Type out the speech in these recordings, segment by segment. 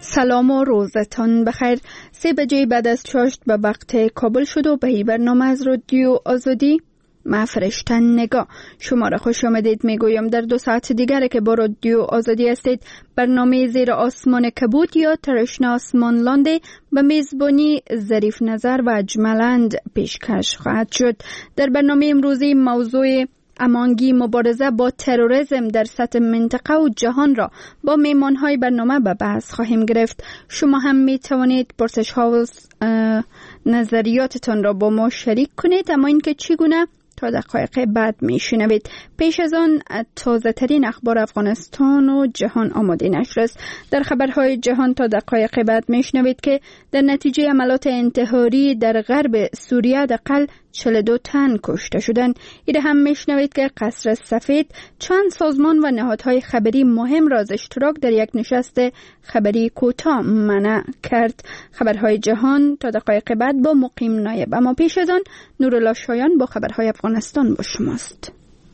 سلام و روزتان بخیر. 3 بجه بعد از چاشت به وقت کابل شد و به برنامه از رادیو آزادی من فرشته نگاه شما را خوش آمدید میگویم. در 2 ساعت دیگر که با رادیو آزادی هستید، برنامه زیر آسمان کبود یا ترشن آسمان لانده به میزبانی ظریف نظر و اجملند پیشکش خواهد شد. در برنامه امروزی موضوع امانگی مبارزه با تروریسم در سطح منطقه و جهان را با میمانهای برنامه به بحث خواهیم گرفت. شما هم می توانید پرسش ها و نظریاتتان را با ما شریک کنید، اما اینکه چگونه تا دقایق بعد می شنوید. پیش از آن تازه ترین اخبار افغانستان و جهان آماده نشر است. در خبرهای جهان تا دقایق بعد می شنوید که در نتیجه عملات انتحاری در غرب سوریه حداقل 42 تن کشته شدند. ایده هم می شنوید که قصر سفید چند سازمان و نهادهای خبری مهم را از اشتراک در یک نشست خبری کوتاه منع کرد. خبرهای جهان تا دقایق بعد با مقیم نایب. اما پیش از آن نورالله شایان با خبرهای افغانستان با شماست.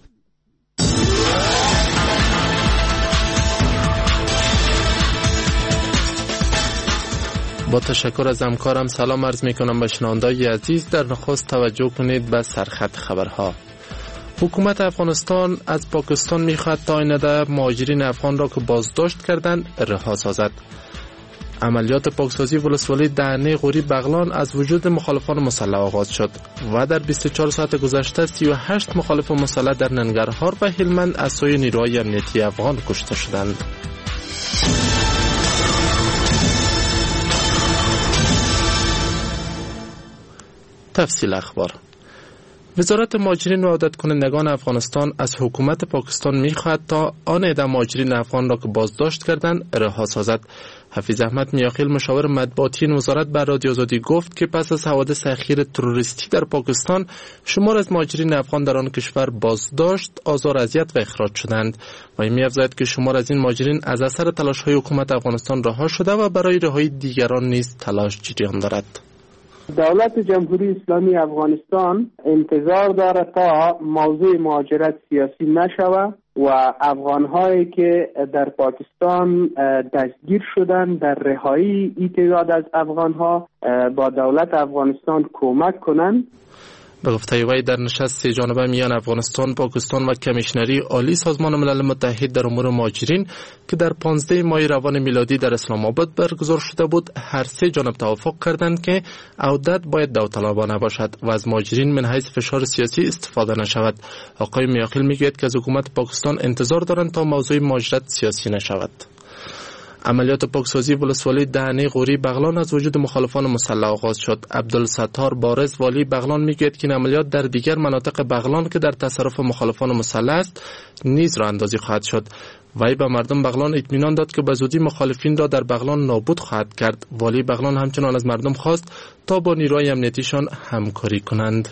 با تشکر از همکارم سلام عرض می کنم به شنوندگان عزیز. در نخست توجه کنید به سرخط خبرها. حکومت افغانستان از پاکستان می خواهد تا آینده مهاجرین افغان را که بازداشت کردند رها سازد. عملیات پاکسازی ولسوالی دهنه غوری بغلان از وجود مخالفان مسلح آغاز شد و در 24 ساعت گذشته 38 مخالف مسلح در ننگرهار و هلمند از سوی نیروهای امنیتی افغان کشته شدند. تفصیل اخبار. وزارت مهاجرین و عودت کنندگان افغانستان از حکومت پاکستان می‌خواهد تا آن عده مهاجرین افغان را که بازداشت کردند رها سازد. حفیظ احمد میاخیل مشاور مطبوعاتی این وزارت بر رادیو آزادی گفت که پس از حوادث اخیر تروریستی در پاکستان شمار از مهاجرین افغان در آن کشور بازداشت، آزار، اذیت و اخراج شدند و این می‌افزاید که شمار از این مهاجرین از اثر تلاش‌های حکومت افغانستان رها شده و برای رهایی دیگران نیز تلاش جریان دارد. دولت جمهوری اسلامی افغانستان انتظار دارد تا موضوع مهاجرت سیاسی نشود و افغان‌هایی که در پاکستان دستگیر شدند در رهایی این تعداد از افغان‌ها با دولت افغانستان کمک کنند. به گفته وی در نشست 3 جانبه میان افغانستان، پاکستان و کمیشنری عالی سازمان ملل متحد در امور مهاجرین که در 15 ماه روان میلادی در اسلام آباد برگزار شده بود، هر 3 جانب توافق کردند که عودت باید داوطلبانه باشد و از مهاجرین من حیث فشار سیاسی استفاده نشود. آقای میاخیل میگوید که از حکومت پاکستان انتظار دارند تا موضوع مهاجرت سیاسی نشود. عملیات پاکسازی ولسوالی دهنه غوری بغلان از وجود مخالفان مسلح آغاز شد. عبدالستار بارز والی بغلان میگوید که این عملیات در دیگر مناطق بغلان که در تصرف مخالفان مسلح است نیز راه اندازی خواهد شد. وی به مردم بغلان اطمینان داد که به زودی مخالفین را در بغلان نابود خواهد کرد. والی بغلان همچنان از مردم خواست تا با نیروهای امنیتیشان همکاری کنند.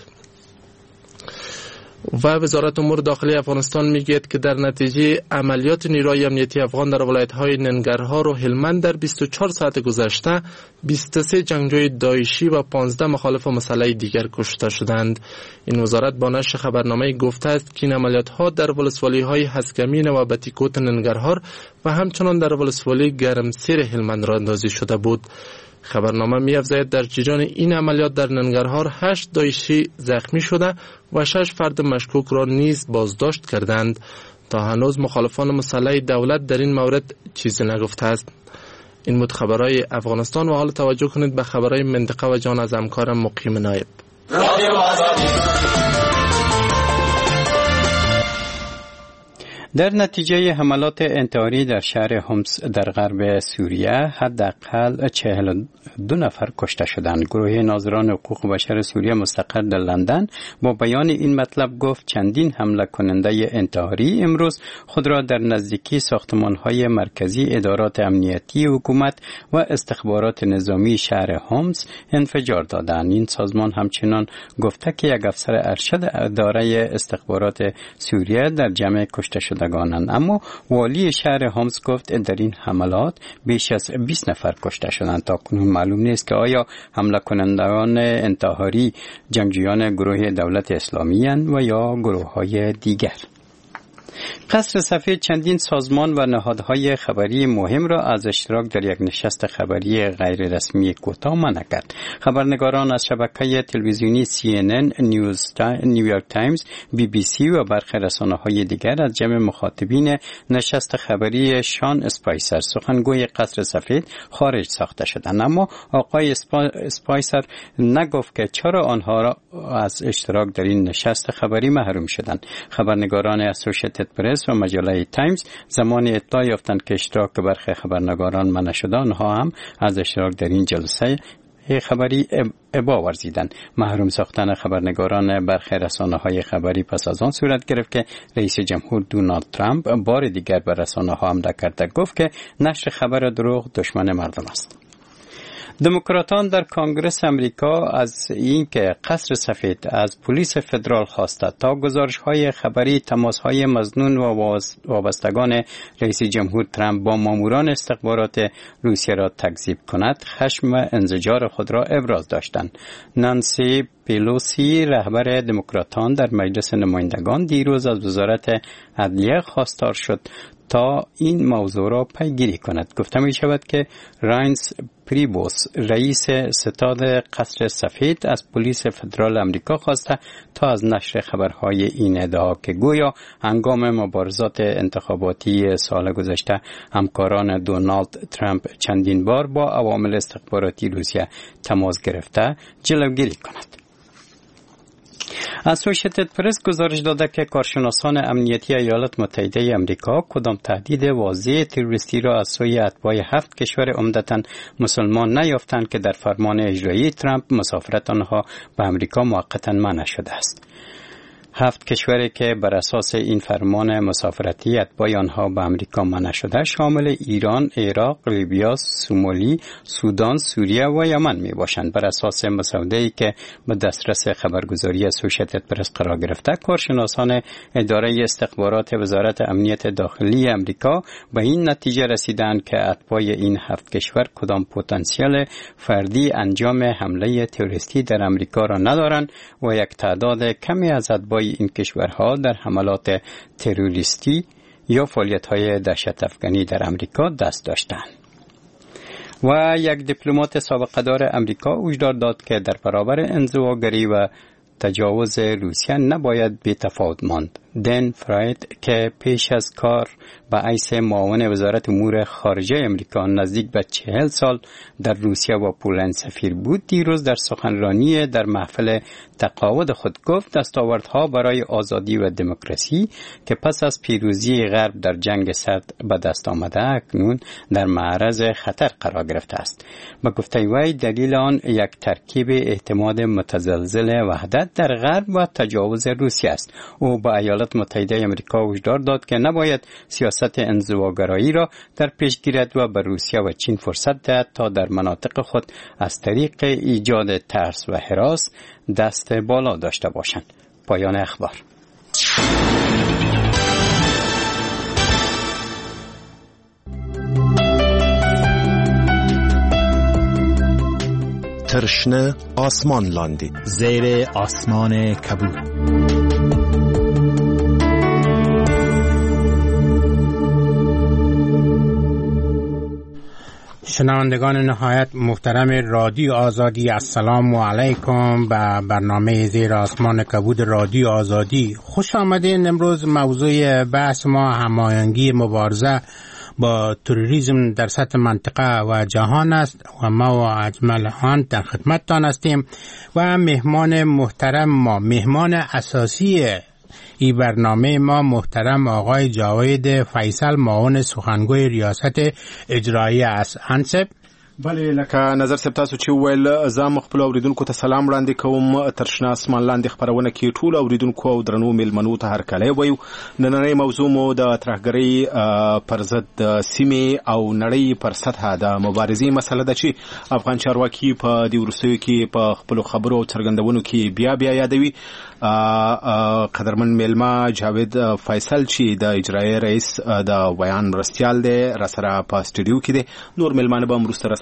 و وزارت امور داخلی افغانستان میگوید که در نتیجه عملیات نیروهای امنیتی افغان در ولایت‌های ننگرهار و هلمند در 24 ساعت گذشته 23 جنگجوی داعشی و 15 مخالف مسلح دیگر کشته شدند. این وزارت با نشر خبرنامه گفته است که این عملیات‌ها در ولسوالی‌های هسکمین و بتیکوت ننگرهار و همچنان در ولسوالی گرمسیر هلمند راه اندازی شده بود. خبرنامه می‌افزاید در جریان این عملیات در ننگرهار 8 داعشی زخمی شده و 6 فرد مشکوک را نیز بازداشت کردند. تا هنوز مخالفان مسلح دولت در این مورد چیزی نگفته است. این بود خبرهای افغانستان و حال توجه کنید به خبرهای منطقه و جان از همکارم مقیم نایب. در نتیجه حملات انتحاری در شهر حمص در غرب سوریه حداقل 42 نفر کشته شدند. گروه ناظران حقوق بشر سوریه مستقر در لندن با بیان این مطلب گفت چندین حمله کننده انتحاری امروز خود را در نزدیکی ساختمان‌های مرکزی ادارات امنیتی حکومت و استخبارات نظامی شهر حمص انفجار دادند. این سازمان همچنان گفته که یک افسر ارشد اداره استخبارات سوریه در جمع کشته شدگانند. اما والی شهر حمص گفت در این حملات بیش از 20 نفر کشته شدند. تا کنون معلوم نیست که آیا حمله کنندگان انتحاری جنگجویان گروه دولت اسلامی اند و یا گروه های دیگر. قصر سفید چندین سازمان و نهادهای خبری مهم را از اشتراک در یک نشست خبری غیر رسمی کوتاه منع کرد. خبرنگاران از شبکه تلویزیونی CNN، نیویورک تایمز، BBC و برخی رسانه‌های دیگر از جمع مخاطبین نشست خبری شان اسپایسر، سخنگوی قصر سفید، خارج ساخته شدند. اما آقای اسپایسر نگفت که چرا آنها را از اشتراک در این نشست خبری محروم شدند. خبرنگاران اسوسییتد پرس و مجله تایمز زمان اطلاع یافتند که اشتراک برخی خبرنگاران منع شده، آنها هم از اشتراک در این جلسه خبری ابا ورزیدند. محروم ساختن خبرنگاران برخی رسانه‌های خبری پس از آن صورت گرفت که رئیس جمهور دونالد ترامپ بار دیگر به رسانه‌ها حمله کرده، گفت که نشر خبر دروغ دشمن مردم است. دموکراتان در کنگره امریکا از اینکه قصر سفید از پلیس فدرال خواسته تا گزارش‌های خبری تماس‌های مظنون و وابستگان رئیس جمهور ترامپ با ماموران استخبارات روسیه را تکذیب کند، خشم و انزجار خود را ابراز داشتند. نانسی پیلوسی رهبر دموکراتان در مجلس نمایندگان دیروز از وزارت عدلیه خواستار شد تا این موضوع را پیگیری کند. گفته می شود که راینس پریبوس رئیس ستاد قصر سفید از پلیس فدرال امریکا خواسته تا از نشر خبرهای این ادعا که گویا هنگام مبارزات انتخاباتی سال گذشته همکاران دونالد ترامپ چندین بار با عوامل استخباراتی روسیه تماس گرفته جلوگیری کند. اسوسییتد پرس گزارش داده که کارشناسان امنیتی ایالات متحده آمریکا کدام تهدید واضح تروریستی را از سوی اتباع 7 کشور عمدتاً مسلمان نیافتند که در فرمان اجرایی ترامپ مسافرت آنها به آمریکا موقتاً منع شده است. 7 کشوری که بر اساس این فرمان مسافرتی اتباع آنها به آمریکا منع شده شامل ایران، عراق، لیبیا، سومالی، سودان، سوریه و یمن می باشند. بر اساس مسوده‌ای که به دسترس خبرگزاری اسوسییتد پرس قرار گرفته، کارشناسان اداره استخبارات وزارت امنیت داخلی آمریکا به این نتیجه رسیدند که اتباع این 7 کشور کدام پتانسیل فردی انجام حمله تروریستی در آمریکا را ندارند و یک تعداد کمی از اتباع این کشورها در حملات تروریستی یا فعالیت‌های دهشت افکنی در آمریکا دست داشتند. و یک دیپلمات سابقه دار آمریکا هشدار داد که در برابر انزواگری و تجاوز روسیه نباید بی‌تفاوت ماند. دن فراید که پیش از کار به حیث معاون وزارت امور خارجه آمریکا نزدیک به 40 سال در روسیه و پولند سفیر بود، دیروز در سخنرانی در محفل تقاعد خود گفت دستاوردها برای آزادی و دموکراسی که پس از پیروزی غرب در جنگ سرد به دست آمده اکنون در معرض خطر قرار گرفته است. به گفته وی دلیل آن یک ترکیب اعتماد متزلزل وحدت در غرب و تجاوز روسیه است. او به ایالات متحده آمریکا هشدار داد که نباید سیاست انزواگرایی را در پیش گیرد و به روسیه و چین فرصت دهد تا در مناطق خود از طریق ایجاد ترس و هراس دست بالا داشته باشند. پایان اخبار. ترشنه آسمان لاندی زیر آسمان کبود. شنوندگان نهایت محترم رادیو آزادی، السلام علیکم به برنامه زیر آسمان کبود رادیو آزادی. خوش آمدین. امروز موضوع بحث ما هماهنگی مبارزه با تروریسم در سطح منطقه و جهان است و ما و اجمل آن در خدمتتان هستیم و مهمان محترم ما، مهمان اساسی این برنامه ما محترم آقای جاوید فیصل، معاون سخنگوی ریاست اجرایی است. انصب بله، لکه نظر سب تاسو چې ویل زه خپل اوریدونکو ته سلام وړاندې کوم. ترشنه اسمان لاندې خبرونه کې ټول اوریدونکو او درنو میلمنو ته هرکلی وایو. نننۍ موضوع مو د ترهګرۍ پر ضد سیمې او نړۍ پر سطحه د مبارزې مسله ده چې افغان چارواکي په دې وروستیو کې په خپلو خبرو او څرګندونو کې بیا یادوي. قدرمن میلمه جاوید فیصل چې د اجرایی رئیس د بیان مرستیال دی را سره په سټوډیو کې دی. نور میلمانه به وروسته را سره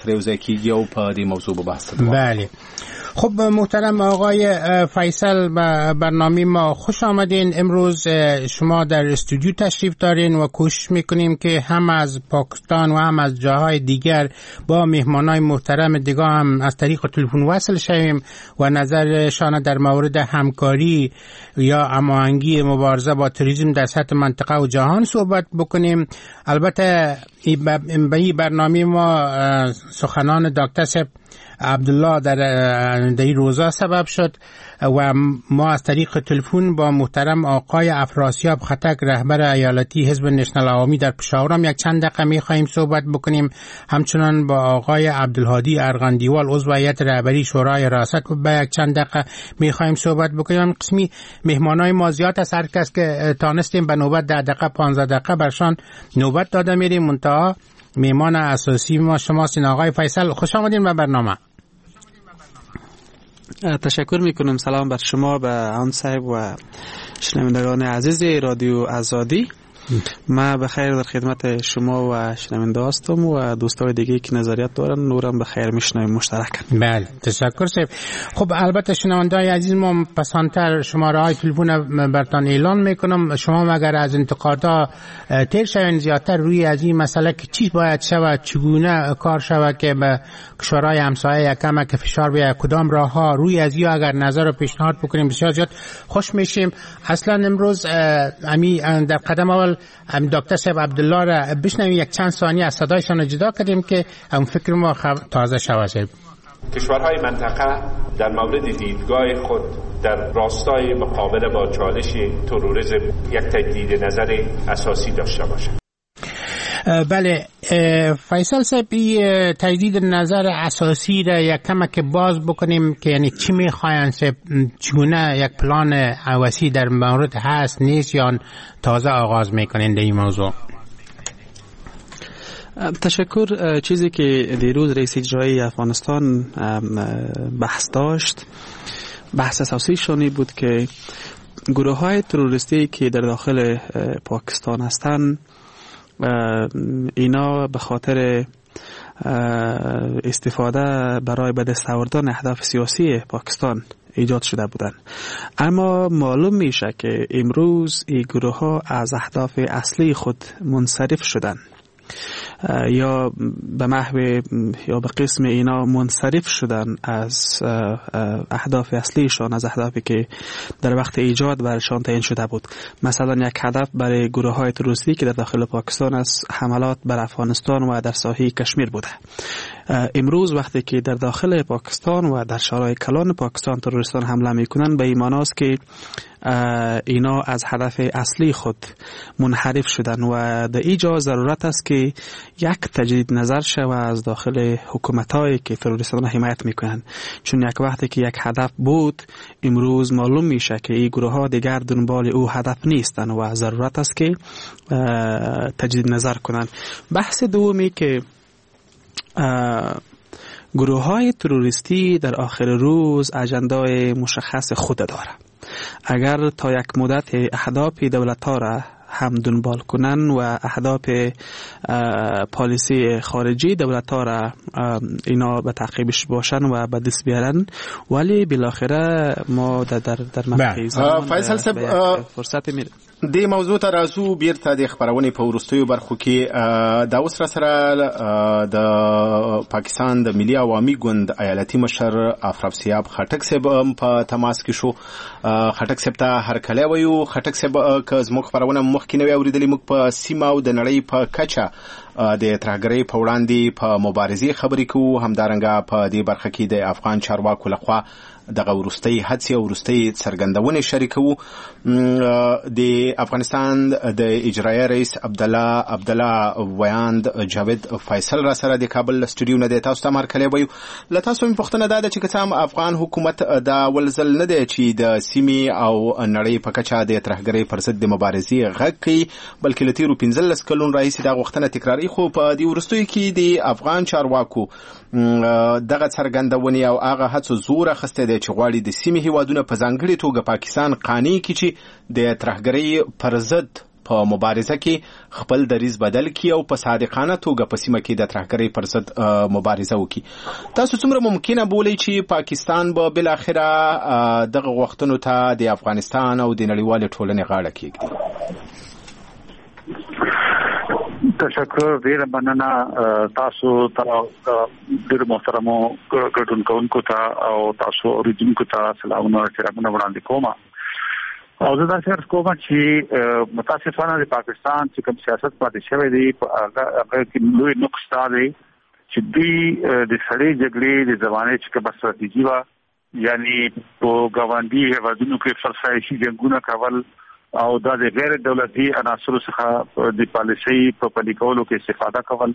سره یو ځای کیږي او په دې موضوع به بحث وکړو. بله. خب محترم آقای فیصل، برنامه ما خوش آمدین. امروز شما در استودیو تشریف دارین و کوشش میکنیم که هم از پاکستان و هم از جاهای دیگر با مهمانای محترم دیگه هم از طریق تلفن وصل شویم و نظرشان در مورد همکاری یا هماهنگی مبارزه با تروریسم در سطح منطقه و جهان صحبت بکنیم. البته این برنامه ما سخنان دکتر صاحب عبدالله در این روزا سبب شد و ما از طریق تلفن با محترم آقای افراسیاب خطک، رهبر ایالتی حزب نشنال عوامی در پشاور هم یک چند دقیقه می‌خوایم صحبت بکنیم. همچنان با آقای عبدالهادی ارغندیوال، عضو هیئت رهبری شورای ریاست، با یک چند دقیقه می‌خوایم صحبت بکنیم. قسمی مهمانای ما زیاد است، هر کس که تانستیم به نوبت 10 دقیقه 15 دقیقه برشان نوبت داده میریم. منتها مهمان اساسی ما شماستین. آقای فیصل، خوش آمدین به برنامه. تشکر میکنم. سلام بر شما، به آن صاحب و شنوندگان عزیز رادیو آزادی. ما بخیر در خدمت شما و شنونده هستم و دوستای دیگه که نظریات دارن نورم بخیر میشنویم مشترکاً. بله، تشکر صاحب. خب البته شنوندای عزیز، ما پسانتر شماره های تلفن برتان اعلان میکنم. شما مگر از انتقادا تیر شوین زیادتر روی از این مسئله که چی باید شود، چگونه کار شود که به کشورهای همسایه یکم که فشار بیاید، کدام راه ها، روی از این اگر نظر و پیشنهاد بکنیم بسیار زیاد خوش میشیم. اصلا امروز در قدم اول دکتر صاحب عبدالله را بشنویم، یک چند ثانیه از صدایشان جدا کردیم که هم فکر ما تازه شود. کشورهای منطقه در مورد دیدگاه خود در راستای مقابله با چالش تروریسم یک تجدید نظر اساسی داشته باشند. بله فیصل صاحب، تجدید نظر اساسی را یک کمک باز بکنیم که یعنی چی میخواین، چگونه یک پلان وسیع در مورد هست نیست یا تازه آغاز میکنین در این موضوع؟ تشکر. چیزی که دیروز رئیس اجرایی افغانستان بحث داشت، بحث اساسی شونی بود که گروه های تروریستی که در داخل پاکستان هستند اینا به خاطر استفاده برای به دست آوردن اهداف سیاسی پاکستان ایجاد شده بودند. اما معلوم میشه که امروز این گروه ها از اهداف اصلی خود منصرف شدند یا به محو یا به قسم اینا منصرف شدن از اهداف اصلیشان، از اهدافی که در وقت ایجاد برشان تعیین شده بود. مثلا یک هدف برای گروه های تروریستی که در داخل پاکستان از حملات بر افغانستان و در ساحه کشمیر بوده. امروز وقتی که در داخل پاکستان و در شهرهای کلان پاکستان تروریستان حمله میکنن، به این معنی است که اینا از هدف اصلی خود منحرف شدن و در اینجا ضرورت است که یک تجدید نظر شود از داخل حکومتایی که تروریستان را حمایت میکنن، چون یک وقتی که یک هدف بود امروز معلوم میشه که این گروه ها دیگر دنبال او هدف نیستن و ضرورت است که تجدید نظر کنن. بحث دومی که گروه های تروریستی در آخر روز اجندای مشخص خود داره. اگر تا یک مدت اهداف دولت ها را هم دنبال کنن و اهداف پالیسی خارجی دولت ها را اینا به تعقیبش باشن و به دست بیارن، ولی بالاخره ما در مقطع زمان فیصل صاحب فرصت میره د موضوع ته راځو. بیرته د خبرونې په وروستیو برخو کې دا اوس را سره د پاکستان د ملي عوامي ګوند ایالتي مشر افراسیاب خټک صاحب په تماس کې شو. خټک صاحب ته هرکلی وایو. خټک صاحب که زموږ خبرونه مخکې نه وي اورېدلې، موږ په سیمه او د نړۍ په کچه د ترهګرۍ په وړاندې په مبارزې خبرې کوو. همدارنګه په دې برخه کې د افغان چارواکو لخوا دغه وروستۍ هڅې او وروستۍ څرګندونې شریکوو. د افغانستان د اجرایه رئیس عبدالله ویاند جاوید فیصل را سره د کابل استودیو نه د تاسو ته هرکلی وایو. له تاسو مې پوښتنه دا ده چې که څه هم افغان حکومت دا اول ځل نه دی چې د سیمې او نړۍ په کچه د ترهګرۍ پر ضد د مبارزې غږ کوي، بلکې له تېرو 15 کلونو راهیسې دا غوښتنه تکراري، خو په دې وروستیو کې د افغان چارواکو دغه څرګندونې او هغه هڅو زور اخیستی دی چې غواړي د سیمې هیوادونه په ځانګړې توګه پاکستان قانع کړي چې د ترهګرۍ پر ضد په مبارزه کې خپل دریځ بدل کړي او په صادقانه توګه په سیمه کې د ترهګرۍ پر ضد مبارزه وکړي. تاسو څومره ممکنه بولئ چې پاکستان به بالاخره دغه وختونو ته د افغانستان او د نړیوالې ټولنې غاړه کېږدي؟ تشکر، ډیر مننه تاسو ته، ډیر محترمو ګډونکو ته او تاسو اوریدونکو ته سلامونه وړاندې کوم. او زه دا څرګند کوم چې متاسفانه د پاکستان چې کوم سیاست پاتې شوی دی هغه کې لوی نقص دی چې دوی د سړې جګړې د زمانې چې کومه ستراتیژي وه، یعنی په ګاونډي هیوادونو کې فرسایشي جنګونه کول او دا د غیر دولتي عناصرو څخه د پالیسۍ په پلي کولو کې استفاده کول،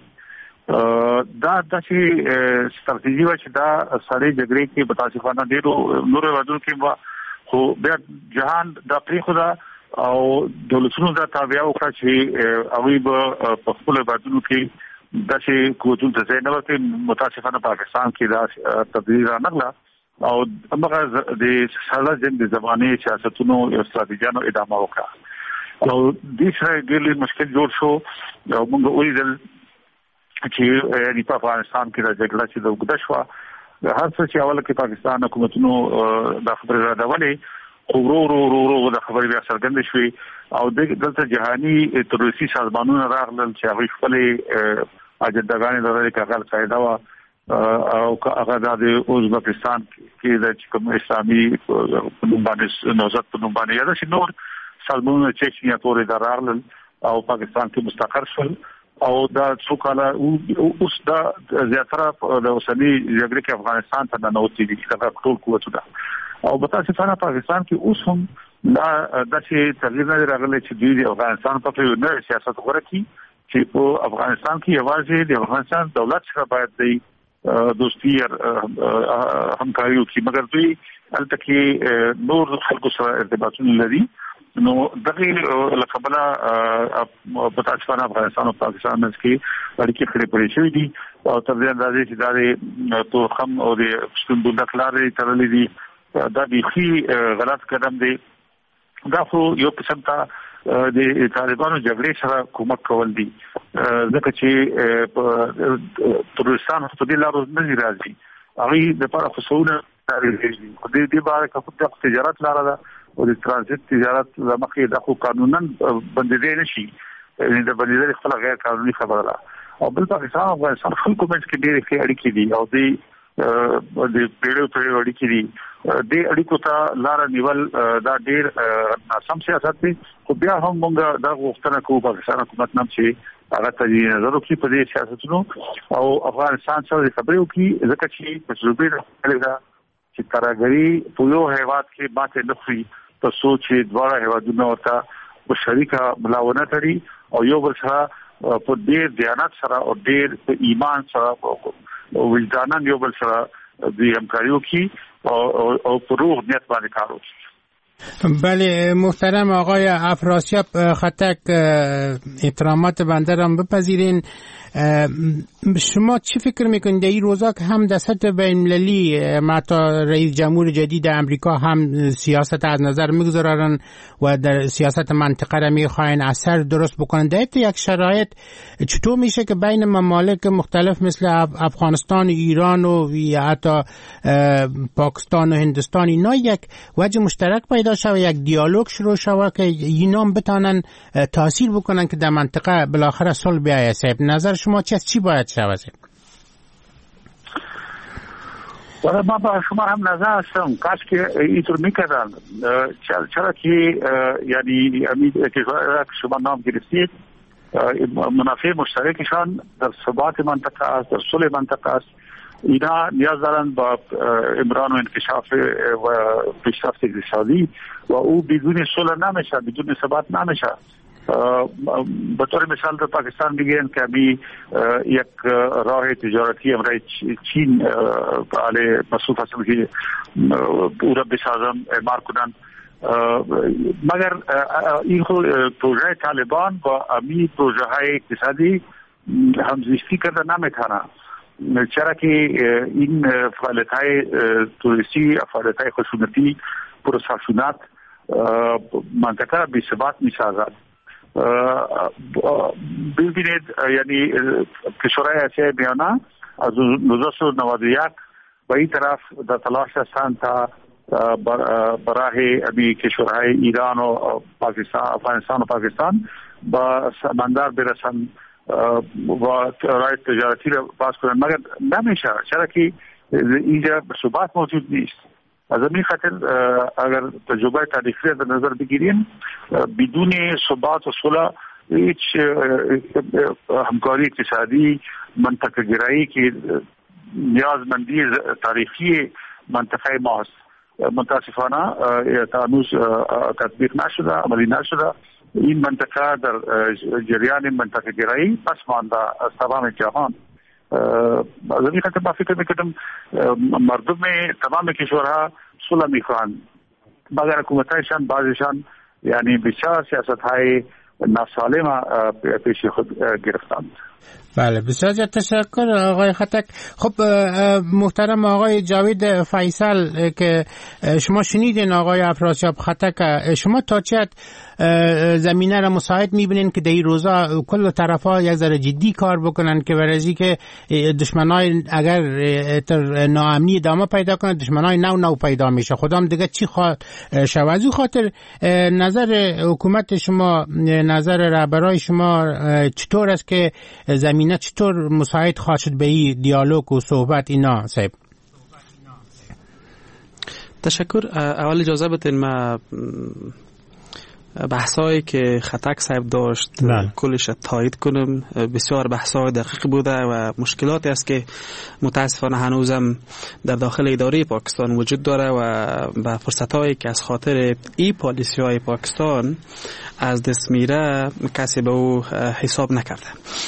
دا داسې ستراتیژي وه چې دا سړې جګړې کې متاسفانه ډېرو نورو هیوادونو کې خو بیا جهان دا پرېښوده او دولتونو دا تابع وکړه چې هغوی به په خپلو هیوادونو کې داسې قوتونو ته ځای نه ورکوي. متاسفانه پاکستان کې دا تبدیلي رانغله او هغه د ساده جنګ د زمانې سیاستونو او ستراتیژیانو ادامه وکړه او د سره ډېر مشکل جوړ شو. او موږ ولیدل چې په افغانستان کې د جګړه چې د اوږده شوه، هر څه چې اوله کې پاکستان حکومتونو دا خبرې راډولې، خو ورو د خبرې بیا څرګندې شوې او دلته جهاني تروریستي سازمانونه راغلل چې هغوی خپلې اجنداګانې لرلې، که هغه القاعده وه او هغه د ازبکستان کې د کوم اسلامي په نوم باندې نوزاد په نوم باندې یا داسې نور سازمانونه چچنیا پورې دا راغلل او پاکستان کې مستقر شول او دا څو کاله اوس دا زیاتره د اوسنۍ جګړې کې افغانستان ته ننوتي دي، دا ټول قوتونه او متاسفانه پاکستان کې اوس هم دا داسې تغییر نه راغلی چې دوی د افغانستان په یو نوی سیاست غوره کړي چې په افغانستان کې یوازې د افغانستان دولت سره باید دی دوستي همکاري وکړي، مګر دوی هلته کې نور خلکو سره ارتباطونه لري. نو دغه لقبله متاسفانه افغانستان او پاکستان منځ کې اړیکې خړې پړې شوې دي او تر دې اندازې چې دا د توخم او د ستون بندک لارې تړلې دي، دا بیخي غلط قدم دی. دا خو یو قسم ته د طالبانو جګړې سره کومک کول دي، ځکه چې ترورستان په دې لارو نه راځي، هغوی دپاره خصوصونه دي. خو دې باره که د تجارت لاره ده او د ترانزیت تجارت له مخې دا خو قانونا بندېدی نه شي، د بندېدل خپله غیر قانوني خبره ده. او بل پاکستان او افغانستان خلکو منځ کې ډېرې ښې اړیکې دي او د پیړیو اړیکې دي. دې اړیکو ته لاره نیول دا ډېر ناسم سیاست دی، خو بیا هم موږ دا غوښتنه کوو پاکستان حکومت نه چې هغه تجدید نظر وکړي په دې سیاستونو او افغانستان سره خبرې وکړي، ځکه چې تجربې راغلې ده چې ترهګري په یو هیواد کې ماتې نه خوري تر څو چې دواړه هیوادونه ورته په شریکه ملاونه تړي او یو بل سره په ډېر دیانت سره او ډېر په ایمان سره وجدانن یو بل سره د همکاري وکړي او په روح نیت باندې کار وکړي. بله محترم آقای افراسیاب خطک، احترامات بنده را بپذیرین. شما چی فکر میکنید این روزا که هم در سطح بین المللی حتی رئیس جمهور جدید امریکا هم سیاست از نظر میگذارن و در سیاست منطقه را میخواین اثر درست بکنن، در یک شرایط چطور میشه که بین ممالک مختلف مثل افغانستان، ایران و حتی پاکستان و هندوستان اینا یک وجه مشترک پیدا شود، یک دیالوگ شروع شود که اینا بتانن تاثیر بکنن که در منطقه بالاخره صلح بیاید؟ نظر شما چی باید شود؟ من با شما هم نظر هستم، کاش که اینطور میکردن، چرا که یعنی کشورها که شما نام گرفتید منافع مشترکشان در ثبات منطقه است، در صلح منطقه است. اینا نیاز دارن با امران و انکشاف و پیشرفت اقتصادی و او بدون صلح نمیشه، بدون ثبات نمیشه. به طور مثال در پاکستان میگن که امی یک راه تجارتی امرای چین علی مصروف هستم که او را بسازم اعمار کنن، مگر این پروژه طالبان با امی پروژه های اقتصادی همزیستی کرده نمیتونه، چرا که این فعالیت های توریستی، فعالیت های خشونتی، پروساشونات منطقه را بی ثبات میسازد. ببینید یعنی کشورهای آسیای میانه از 1991 به این طرف در تلاش هستند تا برای امی کشورهای ایران و پاکستان، افغانستان و پاکستان با سمندر برسن و راه تجارتی را باز کنن، مگر نمیشه، چرا که اینجا ثبات موجود نیست. از این خاطر اگر تجربه تاریخی را در نظر بگیریم، بدون ثبات و صلح هیچ همکاری اقتصادی، منطقه گرایی که نیازمندی تاریخی منطقه ماست متاسفانه تا هنوز تطبیق نشده، عملی نشده. این منطقه در جریان منطقه گرایی پس مانده از تمام جهان. از این خاطر ما فکر میکنم مردم تمام کشورها صلح میخواهند، مگر حکومتایشان بعضیشان یعنی بسیار سیاست های ناسالم پیش خود گرفتند. بله، بسیار تشکر آقای خطک. خب محترم آقای جاوید فیصل که شما شنیدین آقای افراسیاب خطک، شما تا چه زمینه را مساعد میبینین که در این روزا کل طرفا یک ذره جدی کار بکنن که برای که دشمنای اگر ناامنی ادامه پیدا کنه دشمنای نو پیدا میشه، خدام دیگه چی خواهد شود. از این خاطر نظر حکومت شما، نظر رهبرای شما چطور است که زمینه چطور مساعد خواهد شد به این دیالوگ و صحبت اینا صاحب؟ تشکر. اول اجازه بدین ما بحثایی که خطک صاحب داشت کلش تایید کنم. بسیار بحثای دقیق بوده و مشکلاتی است که متاسفانه هنوزم در داخل اداره پاکستان وجود داره و به فرصتایی که از خاطر ای پالیسی های پاکستان از دست میره کسی به او حساب نکرده.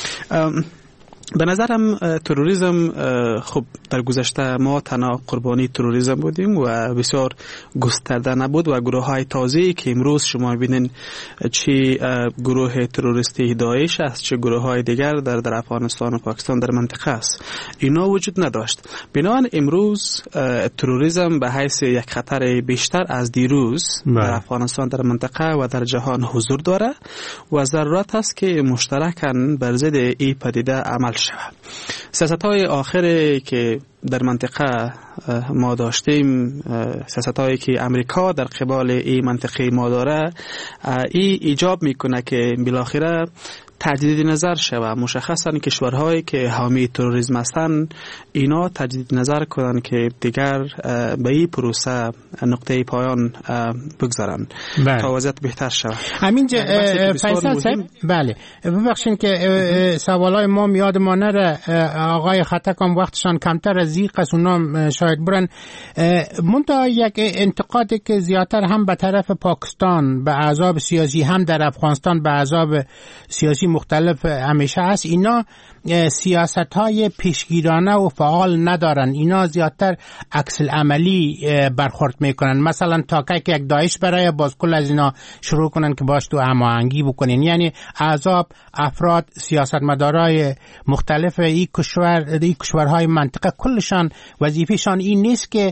به نظرم تروریسم خب در گذشته ما تنها قربانی تروریسم بودیم و بسیار گسترده نبود و گروه های تازه‌ای که امروز شما ببینین چه گروه تروریستی داعش است چه گروه های دیگر در افغانستان و پاکستان در منطقه است اینا وجود نداشت. بنابراین امروز تروریسم به حیث یک خطر بیشتر از دیروز در افغانستان در منطقه و در جهان حضور داره و ضرورت است که مشترکاً بر ضد این پدیده عمل شود. سیاست‌های آخری که در منطقه ما داشتیم، سیاست‌هایی که امریکا در قبال این منطقه ما داره، این ایجاب میکنه که بالاخره تجدید نظر شود. مشخصاً کشورهایی که حامی تروریسم هستند اینا تجدید نظر کنن که دیگر به این پروسه نقطه پایان بگذارن تا وضعیت بهتر شود. همین فیصل صاحب، بله ببخشید که سوالای ما میاد ما نره، آقای خطک هم وقتشان کمتر از این قصد اونا شاید برن. منتها یک انتقادی که زیادتر هم به طرف پاکستان به احزاب سیاسی هم در افغانستان به احزاب سیاسی مختلف همیشه هست، اینا سیاست‌های پیشگیرانه و فعال ندارن، اینا زیادتر عکس العملی برخورد میکنن. مثلا تا که یک داعش برای باز کل از اینا شروع کنن که باش تو هماهنگی بکنین، یعنی احزاب، افراد، سیاستمدارای مختلف این کشورهای منطقه کلشان وظیفه‌شان این نیست که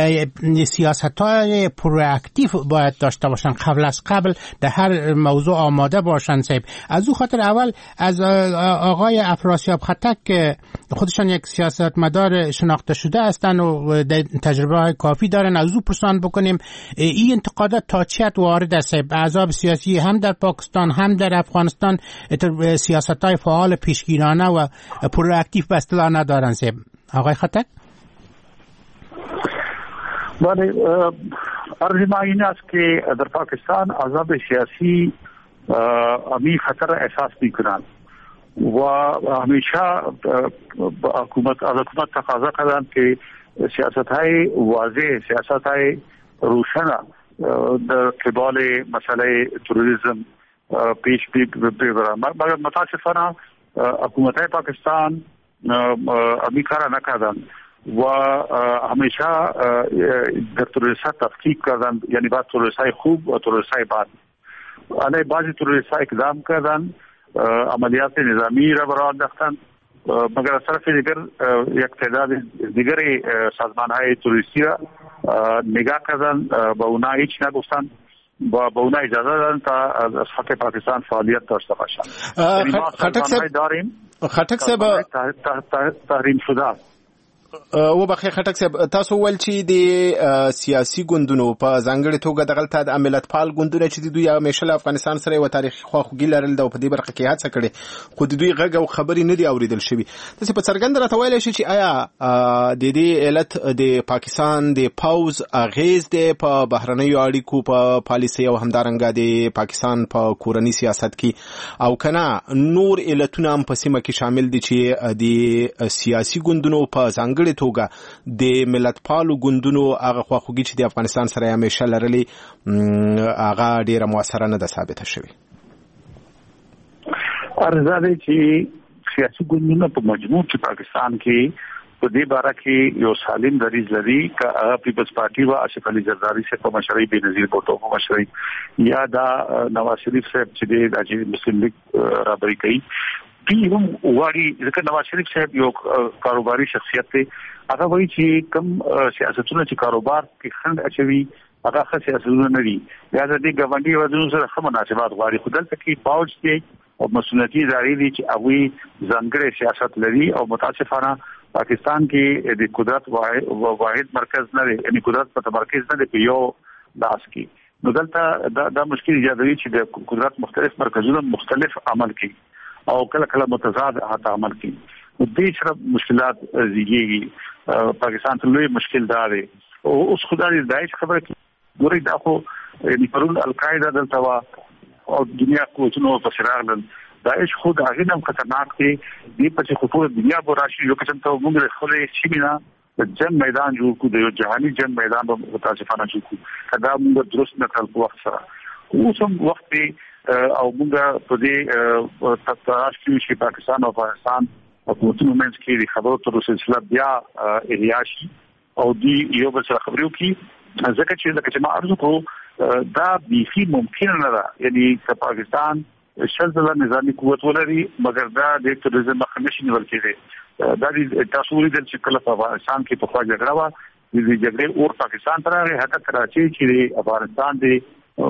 سیاست‌های پرواکتیو باید داشته باشن، قبل در هر موضوع آماده باشن. صاحب از او خاطر اول از آقای افراسیاب خطک که خودشان یک سیاستمدار شناخته شده هستن و تجربه های کافی دارن از او پرسان بکنیم این انتقادات تا چه حد وارد است؟ احزاب سیاسی هم در پاکستان هم در افغانستان سیاست های فعال پیشگیرانه و پرواکتیو به اصطلاح ندارن. آقای خطک؟ بله، عرض ما این است که در پاکستان احزاب سیاسی امی خطر احساس میکنند و همیشه حکومت تقاضا کردند که سیاست‌های واضح، سیاست‌های روشن در قبال مسئله تروریسم پیش ببرند. مگر متاسفانه حکومت‌های پاکستان امی کار نکردند و همیشه در تروریست‌ها تفکیک کردند، یعنی بعد تروریست‌های خوب و تروریست‌های بد. علی بعضی تروریست‌ها اقدام کردند، عملیات نظامی را برآورد انداختند، مگر از طرف دیگر یک تعداد دیگری سازمان‌های تروریستی را نگاه کردند، با اونا هیچ نگفتند با اون اجازه دادن تا از خط پاکستان فعالیت داشته باشند. خټک صاحب تحریم شده و بخیر خټک صاحب تاسو ول چې د سیاسي ګوندونو په ځانګړي توګه دغلته د ملتپال ګوندونه چې دوی همیشه له افغانستان سره یو تاریخي خواخوږي لرل د په دې برخه کې هڅه کړې خو د دوی غږ او خبرې نه دی اوریدل شوی. تاسو په څرګند راته ویلی شئ چې آیا د دې علت د پاکستان د پوز اغیز دی په بهرنیو اړیکو په پالیسي او همدارنګه د پاکستان په کورنی سیاست کې او کنه نور علتونه هم په سیمه کې شامل دي چې د سیاسي ګوندونو په ځانګړي توګه د ملتپالو ګوندونو هغه خواخوږي چې د افغانستان سره همیشه لرلي هغه ډیره موثره نه ده ثابته شوې. ارزه دی چې سیاسي ګوندونه په مجموع کې پاکستان کې په دې باره کې یو سالم دریځ لري که هغه پیپلز پارټي و آصف علي زرداری صاحب په مشرۍ بېنظیر بوټو په مشرۍ یا دا نواز شریف صاحب چې د مسلم لیگ رهبري کوي پی هم واري ځکه نواز شریف صاحب یو کاروباري شخصیت دی. هغه وایي چې کوم سیاستونه چې کاروبار کې خنډ اچوي هغه ښه سیاستونه نه دي یا د دې ګاونډي هېوادونو سره ښه مناسبات غواړي. خو دلته کې پوځ دی او مسؤلیتي ادارې دي چې هغوی ځانګړی سیاست لري او متاسفانه پاکستان کې د قدرت واحد مرکز نه دی یعنی قدرت په تمرکز نه دی په یو لاس کې. نو دلته دا مشکل ایجادوي چې د قدرت مختلف مرکزونه مختلف عمل کوي او کله کله متضاد حتی عمل کوي. نو دې سره مشکلات زیږي. پاکستان ته لوی مشکل دا دی او اوس خدای دې دایښ خبره کوي ګوري دا خو یعنی پرون القاعده دلته وا او دنیا کوچنو په شراغل دایښ خود هغه نم خطرناک دی دې په چې خطور دنیا به راشي یو قسم ته موږ خلې شي نه د جنگ میدان جوړ کو د جهاني جنگ میدان په متاسفانه جوړ کو دا موږ درست نه کړل په وخت سره اوسم وخت او موږ په دې تطبیق کې چې پاکستان او افغانستان حکومتونو منځ کې د خبرو تر سلسله بیا احیاشي او دی یو بل سره خبرو کې ځکه چې ما عرض کوم دا بیخي ممکن نه ده یعنی چې پاکستان شلزله نظامی قوت ولري مګر دا د تروریزم مخه نشي نیول کېږي. دا د تاسو ولې چې کله په افغانستان کې په خوا جګړه وه د جګړې اور پاکستان ته راغی حتی کراچي چې افغانستان د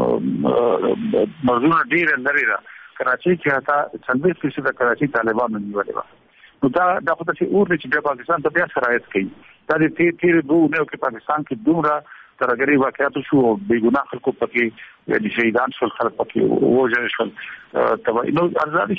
مرزونه ډیر لري را کراچي کې حتی 40% د کراچي طالبانو نیولې و. نو دا خو چې اور چې پاکستان ته بیا شرایط کوي دا د تیر دوه نه کې پاکستان کې دومره ترګری واقعیت شو بیګناه خلکو پکې د شهیدان شول خلک پکې وژل شول. نو ارزادي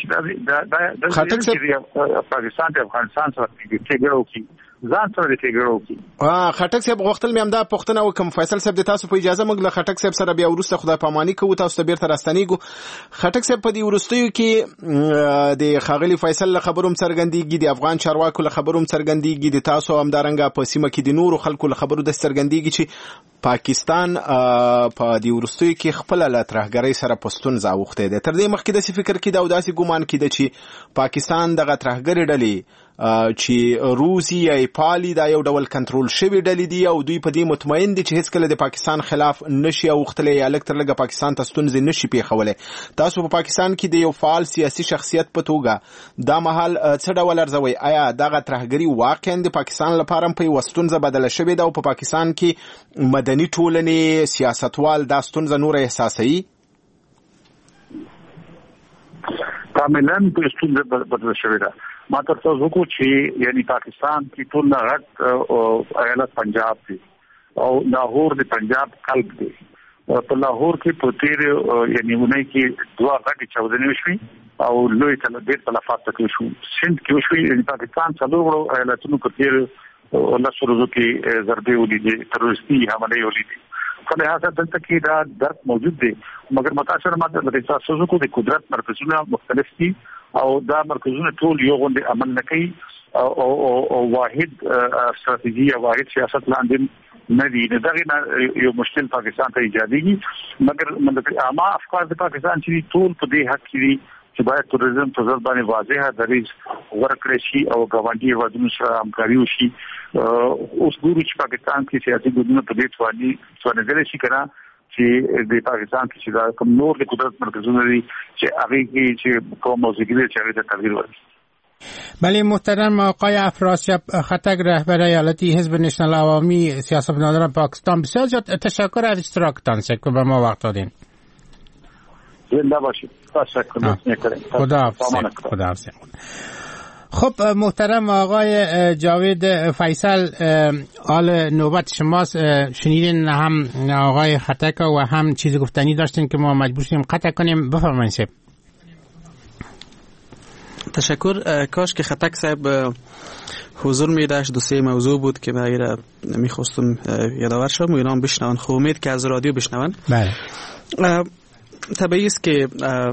چې دا پاکستان ته افغانستان سره کېږي کی ځان سره کېږي کی خټک صاحب غوښتل مې همدا پوښتنه وکم فیصل صاحب د تاسو په اجازه موږ له خټک صاحب سره بیا ورسته خدای پاماني کوو تاسو ته بیرته راستنیږو. خټک صاحب په دې ورستیو کې د خاغلی فیصل له خبروم څرګندېږي د افغان چارواکو له خبروم څرګندېږي د تاسو همدارنګه په سیمه کې د نورو خلکو له خبرو د څرګندېږي چې پاکستان په دې ورستیو کې خپل له ترهګرۍ سره پښتون ځاوخته دي. تر دې مخکې د فکر کې دا او داسې ګومان کېده چې پاکستان دغه ترهګرۍ ډلې چې روسي یا ایپالي دا یو ډول کنټرول شوی ډلې دي او دوی په دې مطمئن دي چې هیڅ کله د پاکستان خلاف نشي اوختلې یا لکه ترلګه پاکستان ته ستونزې نشي پیښولې. تاسو په پاکستان کې د یو فعال سیاسي شخصیت په توګه دا مهال څه ډول ارزوي آیا دغه ترهګري واقعا د پاکستان لپاره په یو ستونزه بدله شوې ده او په پاکستان کې مدني ټولنې سیاستوال دا ستونزه نور احساسوي؟ کاملا په ستونزه بدله شوې ده. ما تاسو وکړو چې یعنی پاکستان کې ټول غټ ایالت پنجاب دی او لاهور د پنجاب قلب دی. په لاهور کې په تیر یعنی ونې کې دوه غټ چاودنې وشوي او لوی تلبیت تلفات تکل شو. سند کې وشوي یعنی پاکستان څلور ایالتونو په تیر الله سرزو کې ضربې ولیدې تروریستي حملې ولیدې. په لحاظ دلته کې دا درد موجود دی مګر متاثر ماده د تاسو کو د قدرت مرکزونه مختلف دي او دا مرکزونه ټول یو غوندي عمل نه کوي او واحد استراتیژي او واحد سیاست لاندې نه دي. دغه یو مشکل پاکستان ته ایجادېږي مګر عامه افکار د پاکستان چې ټول په دې حق کې چې باید تروریزم په ځل باندې واضحه دریځ ورکړي شي او ګاونډي هیوادونو سره همکاري وشي. اوس ګورو چې پاکستان کې سیاسي ګوندونه په دې توانیدلی شي کنه چې د پاکستان کې چې دا کوم نور د قدرت مرکزونه دي چې هغه کې چې کوم موضوعي چې هغه ته تغیر ورکړي. بله محترم آقای افراسیاب خطک رهبر ایالتی حزب نشنال عوامی سیاستمداران پاکستان، بسیار زیاد تشکر از اشتراکتان که به ما وقت دادین. زنده باشید. تشکر می‌کنم. خدا حافظ. خب محترم آقای جاوید فیصل، حال نوبت شماست. شنیدین هم آقای خطک و هم چیز گفتنی داشتین که ما مجبور شدیم قطع کنیم. بفرمایید. تشکر. کاش که خطک صاحب حضور می داشت. 2-3 موضوع بود که من میخواستم یادآور شم و اینا هم بشنون. خب امید که از رادیو بشنون. بله. طبیعی است که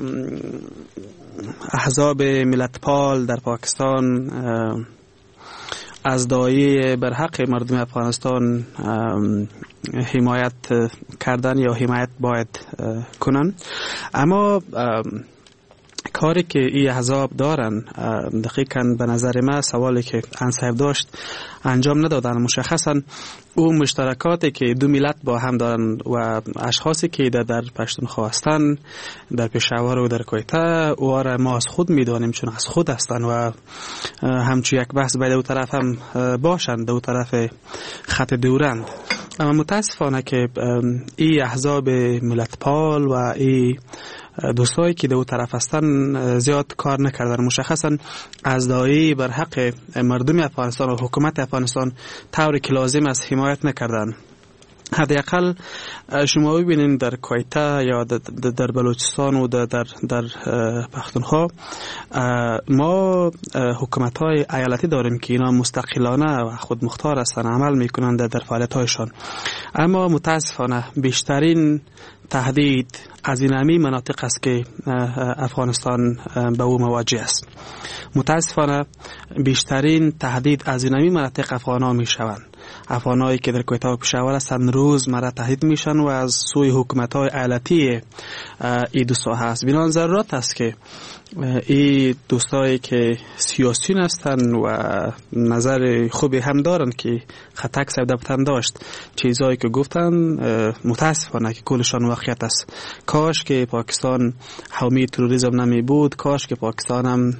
احزاب ملتپال در پاکستان از داعی بر حق مردم افغانستان حمایت کردن یا حمایت باید کنن، اما کاری که این احزاب دارن دقیقاً به نظر من سوالی که انصاف داشت انجام ندادن. مشخصاً اون مشترکاتی که دو ملت با هم دارن و اشخاصی که در پشتونخوا هستن، در پشاور و در کویته، او را ما از خود میدانیم چون از خود هستن و همچون یک بحث باید دو طرف هم باشند، دو طرف خط دورند. اما متاسفانه که این احزاب ملتپال و این دوستایی که دو طرف هستن زیاد کار نکردن. مشخصا از داعی بر حق مردم افغانستان و حکومت افغانستان طوری که لازم است حمایت نکردن. حداقل شما ببینید در کویته یا در بلوچستان و در پختونخوا ما حکومت‌های ایالتی داریم که اینا مستقلانه و خود مختار هستند، عمل میکنند در فعالیت‌هایشان. اما متاسفانه بیشترین تهدید از این همی مناطق است که افغانستان به او مواجه است. متاسفانه بیشترین تهدید از این همی مناطق افغان‌ها میشوند. افغانایی که در کویته و پشاور هستند روز مرا تهدید میشن و از سوی حکومت‌های ایالتی این دو ساحه است. بنابراین ضرورت است که این دوستایی که سیاسیون هستند و نظر خوبی هم دارند که خطک صاحب دفتن داشت، چیزایی که گفتن متاسفانه که کلشان واقعیت است. کاش که پاکستان حامی تروریسم نمی بود، کاش که پاکستان هم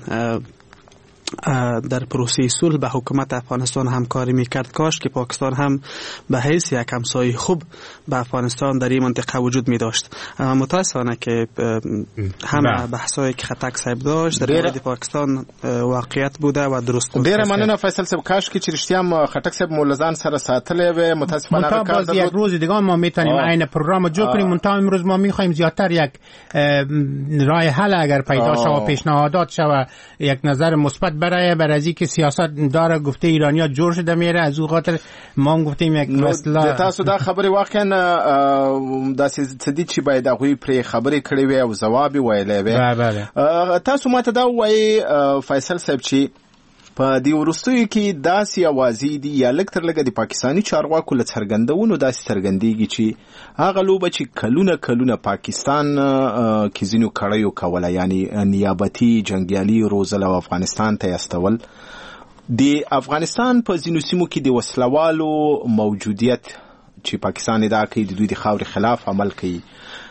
در پروسه صلح به حکومت افغانستان همکاری میکرد، کاش که پاکستان هم به حیث یک همسایه خوب به افغانستان در این منطقه وجود می داشت. اما متاسفانه که هم بحثایی که خطک صاحب داشت در مورد پاکستان واقعیت بوده و درست بود. ډیره مننه فیصل صاحب. کاش که رښتیا هم خطک صاحب مولزان سره ساتلې و. متاسفانه باز یک روز دیگه ما میتونیم عین پروگرام جور کنیم. منتها امروز ما میخوایم زیاتر یک راه حل اگر پیدا شه و پیشنهادات شه و یک نظر مثبت برای از اینکه سیاست داره گفته ایرانیا جور شده میره، از اون خاطر ما هم گفتیم یک مسئله تاسو دا خبره واقعا داسې څه چې باید هغوی پرې خبرې کړې وي او ځواب یې ویلی وي. تاسو ماته دا ووایي فیصل صاحب چې په دې وروستیو کې داسې اوازې دي یا لږ تر لږه د پاکستاني چارواکو له څرګندونو داسې څرګندېږي چې هغه لوبه چې کلونه پاکستان کې ځینو کړیو کوله، یعنی نیابتي جنګیالي روزل او افغانستان ته استول، د افغانستان په ځینو سیمو کې د وسلوالو موجودیت چې پاکستان ادعا کوي د دوی د خاورې خلاف عمل کوي،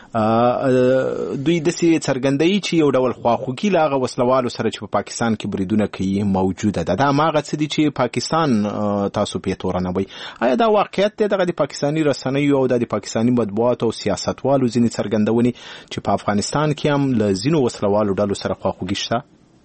دوی داسې څرګندوي چې یو ډول خواخوږي له هغه وسلوالو سره چې په پاکستان کې بریدونه کوي موجوده ده. دا هماغه څه دي چې پاکستان تاسو پې تورنوئ. آیا دا واقعیت دی دغه د پاکستاني رسنیو او د پاکستاني مطبوعاتو او سیاستوالو ځینې څرګندونې چې په افغانستان کې هم له ځینو وسلوالو ډلو سره خواخوږي شته؟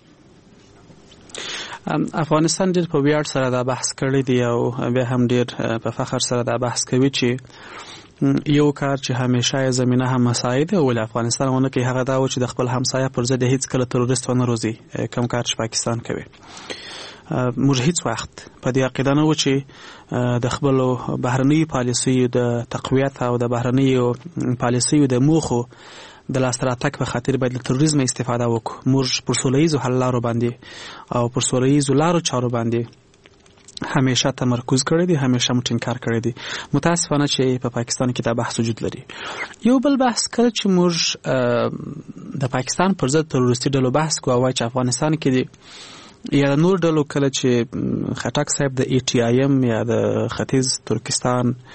افغانستان ډېر په ویاړ سره دا بحث کړی دی او بیا هم ډېر په فخر سره دا بحث کوي چې یو کار چې همیشه زمینه هم مساعده ول افغانستان ونه کې هغه دا و چې د خپل همسایه پر ضد هیڅ کله تروریست ونه روزي، کوم کار چې پاکستان کوي. موږ هیڅ وخت په دې عقیده نه و چې د خپل بهرنۍ پالیسیو د تقویت او د بهرنۍ پالیسیو د موخو د لاس راتګ په خاطر باید له تروریزم استفاده وکړو. موږ پر سولیزو حل لارو باندې او پر سولیزو لارو چارو باندې همیشه تمرکز کړی دی، همیشه ټینګار کړی دی. متاسفانه چې په پاکستان کې دا بحث وجود لري. یو بل بحث کله چې موږ د پاکستان پر ضد تروریستي ډلو بحث کوو او چې افغانستان کې دی یا نور ډلو، کله چې خټک صاحب د ای ټی آی ایم یا د ختیځ ترکستان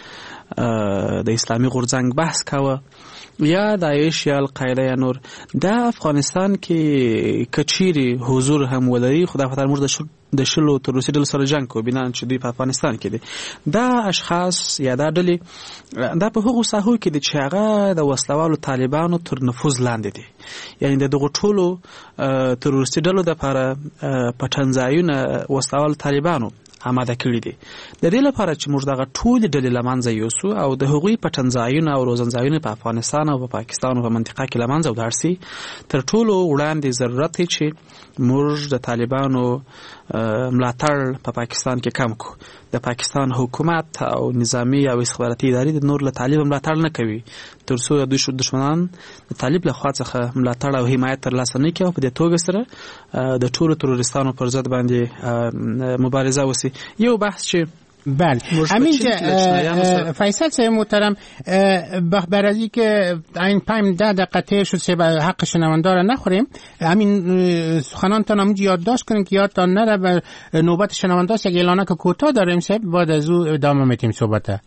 د اسلامي غورځنګ بحث کاوه یا داعش یا القاعده یا نور د افغانستان کې کچيري حضور هم ولري خدای په موږ د شلو تر روسي ډلو سره جنگ کو بنا چې دوی په افغانستان کې دي دا اشخاص یا دا ډلې دا په هغو ساحو کې دي چې هغه د وسلوالو طالبانو تر نفوذ لاندې دي یعنی د دغو ټولو تروریستي ډلو دپاره پټنځایونه وسلوالو طالبانو آماده کړی دي د دې لپاره چې موږ دغه ټول ډلې لمنځه یوسو او د هغوی پټنځایونه او روزنځایونه په افغانستان او په پاکستان او په منطقه کې لمنځه ولاړ سي تر ټولو وړاندې ضرورت دی چې موږ د طالبانو ملاتړ په پاکستان کې کم کو د پاکستان حکومت او نظامی او استخباراتي ادارې د نور له طالب ملاتړ نه کوي ترڅو د دوی دشمنان د طالب له خوا څخه ملاتړ او حمایت ترلاسه نه کوي او په دې توګه سره د ټولو تروریستانو پر ضد باندې مبارزه وسی یو بحث چې بله همینجا فیصل صاحب محترم بر از این که این 15 دقیقه تیر شد سه حق شنونده را نخوریم همین سخنانتان همونجا یادداشت کنیم که یادتان نره و نوبت شنونده است یک اعلانه که کوتاه داریم صاحب بعد از او ادامه میتیم صحبته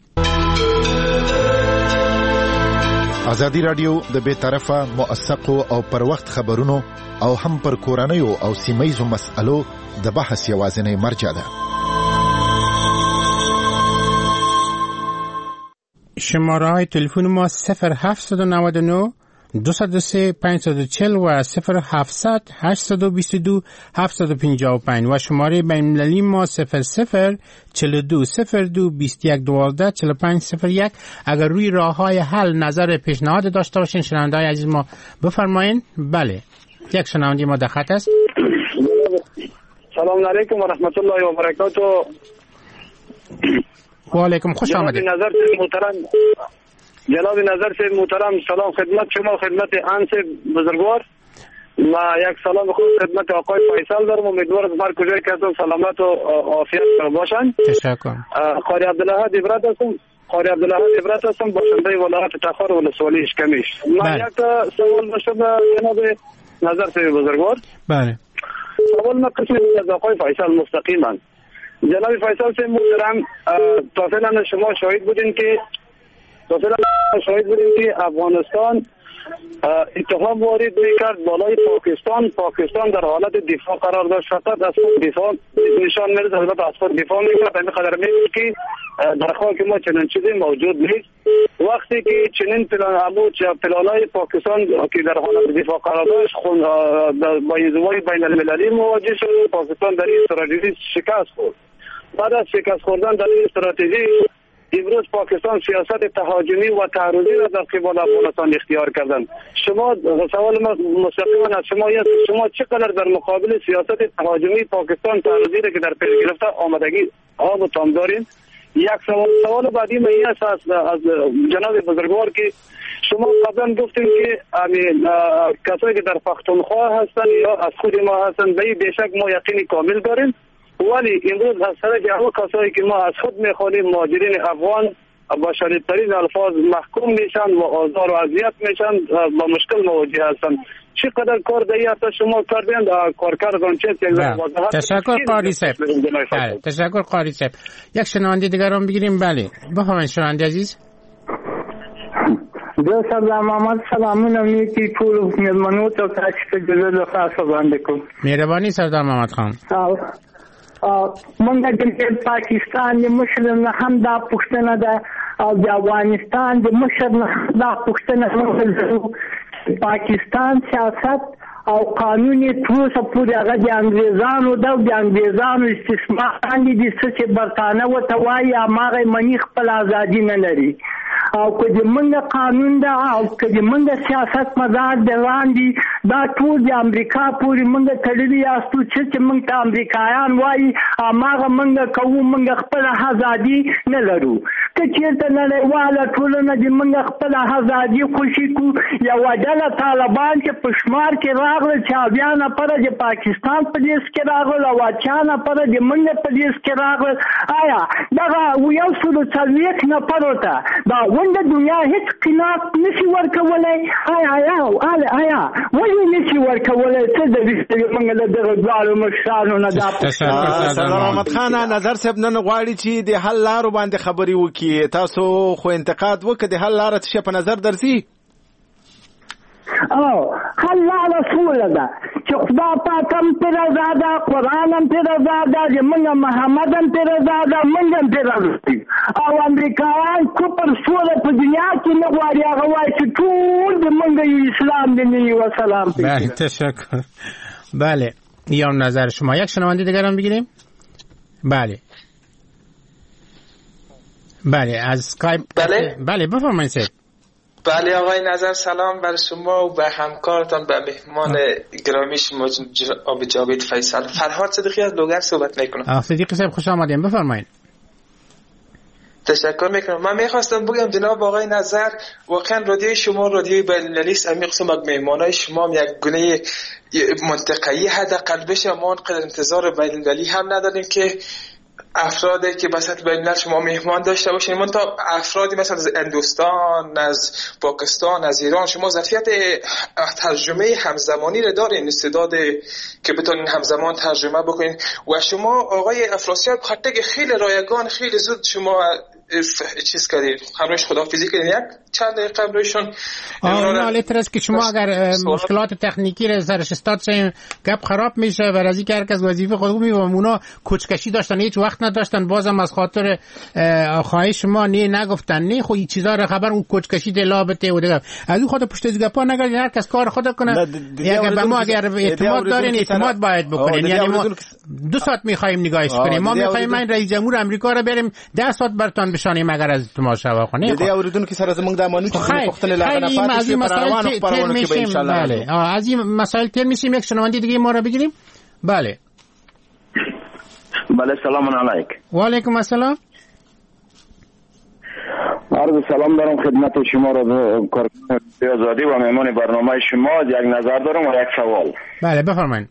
ازادي رادیو د بے طرفه موثقو او پر وخت خبرونو او هم پر کورنیو او سیمایزو مسألو د بحث یوازینی مرجع ده. شماره های تلفن ما 0799 203 540 و 0700 822 755 و شماره بین‌المللی ما 00 42 02 21 12 45 01. اگر روی راه‌های حل نظر پیشنهاد داشته باشین شنونده‌های عزیز ما بفرمایید. بله یک شنونده ما در خط است. سلام علیکم و رحمت الله و برکاته. و علیکم خوش آمدید. جناب نظر سے محترم سلام خدمت شما خدمت انس بزرگوار و یک سلام خوب خدمت آقای فیصل دارم. امیدوارم هر کجای که هستن سلامت و عافیت باشن. تشکر. قاری عبدالله عبرت هستم باشنده ولایت تخار ولسوالی اشکمیش. من یک سوال داشتم جناب نظر سے بزرگوار. بله. سوال من قسمی از آقای فیصل مستقیما. جناب فیصل سے محترم تا فعلا شما شاهد بودین که افغانستان اتهام وارد کرد بالای پاکستان در حالت دفاع قرار داشت. فقط از خود دفاع نشان میده البته از خود دفاع میکنه همین قدر میگه که در خاک ما چنین چیزی موجود نیست. وقتی که چنین پلانای پاکستان که در حالت دفاع قرار داشت با انزوای بین المللی مواجه شد. پاکستان در این استراتژی شکست خورد. بعد از شکست خوردن در این استراتژی امروز پاکستان سیاست تهاجمی و تعرضی را در قبال افغانستان اختیار کردند. شما سوال ما مستقیما از شما چقدر در مقابل سیاست تهاجمی پاکستان تعرضی را که در پیش گرفته آمادگی آب و تام دارین؟ یک سوال بعدی من این است از جناب بزرگوار که شما قبلا گفتین که کسایی که در پختونخوا هستن یا از خود ما هستن به بیشک ما یقین کامل داریم، ولی امروز از طرف همه کسایی که ما از خود میخوانیم مهاجرین افغان با شدیدترین الفاظ محکوم میشن و آزار و اذیت میشن با مشکل مواجه هستن. چقدر کار دیگه هست شما کردین کارکردان چه تشکر قاری صاحب. تشکر قاری صاحب. یک شنونده دیگر هم بگیریم. بله بفرمایید شنونده عزیز. سلام محمد سلامونه میکی ټول مېلمنو ته تاسو ته د خاصه باندې کوم. مهرباني سردار محمد خان. منګه د پاکستان د مشر نه هم دا پښتنه ده او د افغانستان د مشر نه دا پښتنه ده. پاکستان سیاست او قانوني توسه پورې هغه د انګريزانو استثمار باندې د څه برتانه وته وایي هغه منی خپل ازادي نه لري. او که د منګه قانون ده او که د منګه سیاست مدار د وړاندې دا ټول د امریکا پورې منګه تړلي یاستو چې منګ ته امریکایان وایي هغه منګه کوو منګه خپل ازادي نه لرو. که چېرته نړیواله ټولنه د منګه خپل ازادي خوشي کو یوه ډله طالبان چې په شمار کې راغله چې اویا نفره د پاکستان په لیست کې راغله او اتیا نفره د منګه په لیست کې راغله. آیا دغه 140 نفرو ته دا ونده دنیا هیڅ قناعت نشي ورکولی؟ آیا ولې نشي ورکولی؟ څه د موږ له دغه دواړو مشرانو نه دا سردار محمد خان نظر صاحب نن غواړي چې د حل لارو باندې خبرې وکړي کې تاسو خو انتقاد وکړه د حل لاره څه په نظر درځي؟ حل لاره سوله ده چې خدای پاک هم پرې رضا ده، قرآن هم پرې رضا ده، زموږ محمد هم پرې رضا ده، موږ هم پرې رضا دي. او امریکایان کفر سوله په دنیا کې نه غواړي، هغه وایي چې ټول زموږ اسلام دیني و سلام. بله تشکر. بله یا نظر شما. یک شنونده دیگر هم بگیریم. بله از اسکایپ. بله بفرمایید سید. بله آقای نظر سلام بر شما و به همکارتان، به مهمان گرامی شما جناب جاوید فیصل. فرهاد صدیقی از لوگر صحبت میکنم. صدیقی صاحب خوش آمدین، بفرمایید. تشکر میکنم. من میخواستم بگم جناب آقای نظر، واقعا رادیوی شما رادیوی بین‌المللی است. میخواستم از مهمانای شما یک گونه منطقه‌ای حداقل بشه. ما اونقدر انتظار بین‌المللی هم نداریم که افرادی که بسط بین‌الملل شما مهمان داشته باشین. من تا افرادی مثلا از هندوستان، از پاکستان، از ایران، شما ظرفیت ترجمه همزمانی رو دارین، استعداد که بتونین همزمان ترجمه بکنین. و شما آقای افراسیاب خطه خیلی رایگان، خیلی زود شما چیز کردید، همراهش خداحافظی کردین. یک چند دقیقه همراهشون نالتر است که شما اگر مشکلات تکنیکی رو سرش استاد شیم گپ خراب میشه و رازی که هر کس وظیفه خود میفهمه. اونا کوچکشی داشتن، هیچ وقت نداشتن، بازم از خاطر خواهش شما نگفتن. نه خو این چیزا رو خبر اون کوچکشی دلابته و دیگه از اون خود پشت از گپا نگردین، هر کس کار خود کنه. اگر به ما اگر اعتماد دارین اعتماد باید بکنین. یعنی ما 2 ساعت میخوایم نگاهش کنیم، ما میخوایم من رئیس جمهور آمریکا رو بریم 10 ساعت برتون بشانیم اگر از تماشا کنه. دیگه اوریدونکو سره زمونږ د امانو چې پختنه لاغنه پاتې شي پر روانو خبرونه کې به ان شاء الله. بله از این مسائل تیر میشیم. یک شنونده دیگه ما رو بگیریم. بله سلام علیکم. و علیکم السلام. عرض سلام دارم خدمت شما رو کارکنان آزادی و مهمان برنامه شما. یک نظر دارم و یک سوال. بله بفرمایید.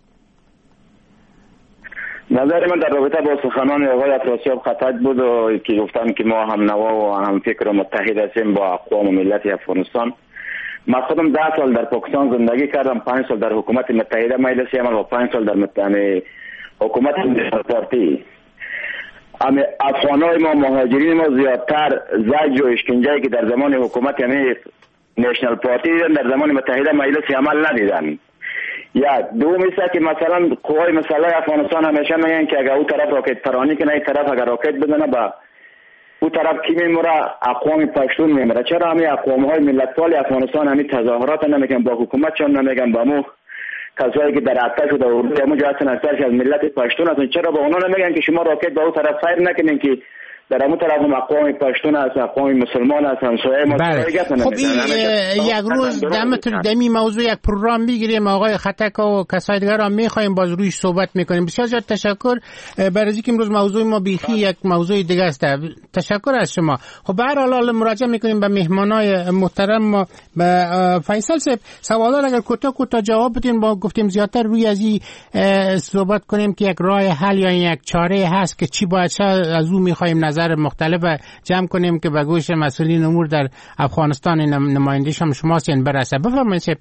نظر من در رابطه با سخنان آقای افراسیاب خطک بود که گفتن که ما هم نوا و هم فکر و متحد هستیم با اقوام و ملت افغانستان. من خودم 10 سال در پاکستان زندگی کردم، 5 سال در حکومت متحده مجلس عمل و 5 سال در حکومت پارتی. افغانای ما مهاجرین ما زیادتر زجر و اشکنجه‌ای که در زمان حکومت نیشنل پارتی دیدن در زمان متحده مجلس عمل ندیدن. دوم است که مثلا قوای مسلح افغانستان همیشه میگن که اگر اون طرف راکت پرانی کنه این طرف اگر راکت بزنه با اون طرف کی میمره؟ اقوام پشتون میمره. چرا همین اقوام های ملت‌پال افغانستان همین تظاهرات نمیکنن، با حکومت چون نمیگن، با مو کسایی که در ارتش و در اردو همون جا هستن اکثرش از ملت پشتون هستن، چرا با اونا نمیگن که شما راکت به اون طرف فایر نکنین که در همون طرف هم اقوام پشتون هست، اقوام مسلمان هست، همسایه ما. خب یک روز دمی موضوع یک پروگرام میگیریم آقای خطک و کسای دیگر هم میخوایم باز رویش صحبت میکنیم. بسیار زیاد تشکر برای اینکه امروز موضوع ما بیخی یک موضوع دیگه است. تشکر از شما. خب به هر حال مراجعه میکنیم به مهمانای محترم ما. به فیصل صاحب سوالات اگر کوتاه جواب بدین، با گفتیم زیادتر روی از این صحبت کنیم که یک راه حل یا یک چاره هست که چی باید از اون میخوایم نظر مختلف جمع کنیم که به گوش مسئولین امور در افغانستان نمایندگیش هم شما هستین برسه. بفرمایید.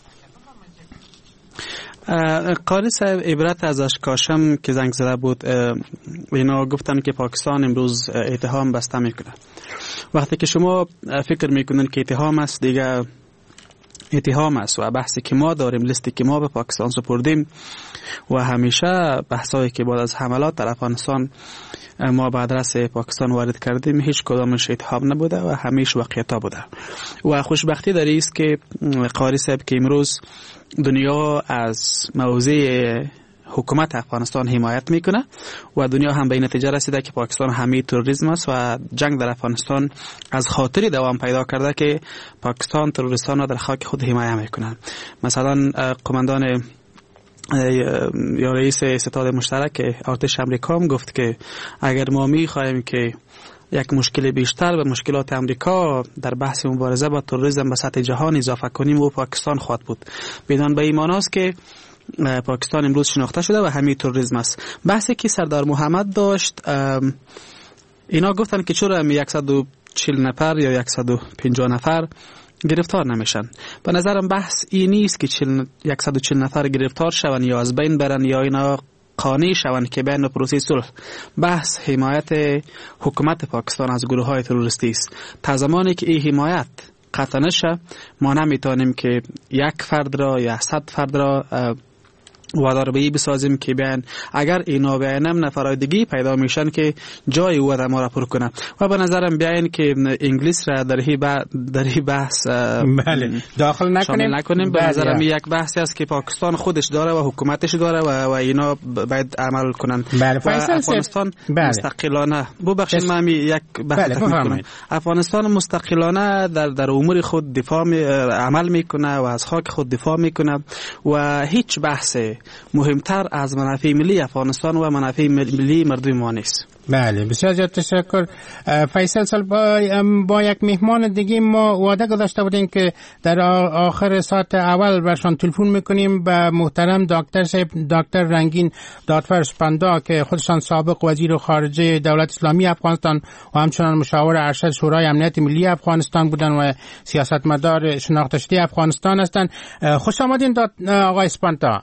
قاری صاحب عبرت از اشکاشم که زنگ زده بود، اینا گفتن که پاکستان امروز اتهام بسته میکنه. وقتی که شما فکر میکنن که اتهام است، دیگه اتهام است و بحثی که ما داریم، لیستی که ما به پاکستان سپردیم و همیشه بحثایی که بعد از حملات در افغانستان ما به آدرس پاکستان وارد کردیم هیچ کدامش اتهام نبوده و همیشه واقعیت بوده. و خوشبختی در این است که قاری صاحب که امروز دنیا از موضوع حکومت افغانستان حمایت میکنه و دنیا هم به نتیجه رسیده که پاکستان حامی تروریسم است و جنگ در افغانستان از خاطری دوام پیدا کرده که پاکستان تروریستان را در خاک خود حمایت میکنه. مثلا قماندان یا رئیس ستاد مشترک ارتش امریکا هم گفت که اگر ما میخواهیم که یک مشکل بیشتر به مشکلات امریکا در بحث مبارزه با تروریسم به سطح جهان اضافه کنیم و پاکستان خواهد بود. بدان به ایمان است که پاکستان امروز شناخته شده و همین تروریسم است. بحثی که سردار محمد داشت، اینا گفتن که چرا 140 نفر یا 150 نفر گرفتار نمیشن. به نظرم بحث این نیست که 140 نفر گرفتار شون یا از بین برن یا اینا قانع شوند که بین پروسه صلح بحث حمایت حکومت پاکستان از گروه های تروریستی است. تا زمانی که این حمایت قطع نشه ما نمیتونیم که یک فرد را یا 100 فرد را وادار به بسازیم که بیان اگر اینا بیانم نفرای دیگه پیدا میشن که جای او ما را پر کنه و به نظرم بیان که انگلیس را در هی بحث بله داخل نکنیم. به نظرم یک بحثی است که پاکستان خودش داره و حکومتش داره و اینا باید عمل کنن. بله و افغانستان مستقلانه ببخشید من یک بحث کنم. افغانستان مستقلانه در امور خود دفاع عمل میکنه و از خاک خود دفاع میکنه و هیچ بحثی مهمتر از منافع ملی افغانستان و منافع ملی مردم ما نیست. بله بسیار زیاد تشکر. فیصل صاحب با یک مهمان دیگه ما وعده گذاشته بودیم که در آخر ساعت اول برشان تلفن میکنیم به محترم دکتر رنگین دادفر سپندا که خودشان سابق وزیر خارجه دولت اسلامی افغانستان و همچنان مشاور ارشد شورای امنیت ملی افغانستان بودن و سیاستمدار شناخته شده افغانستان هستند. خوش آمدین آقای سپندا.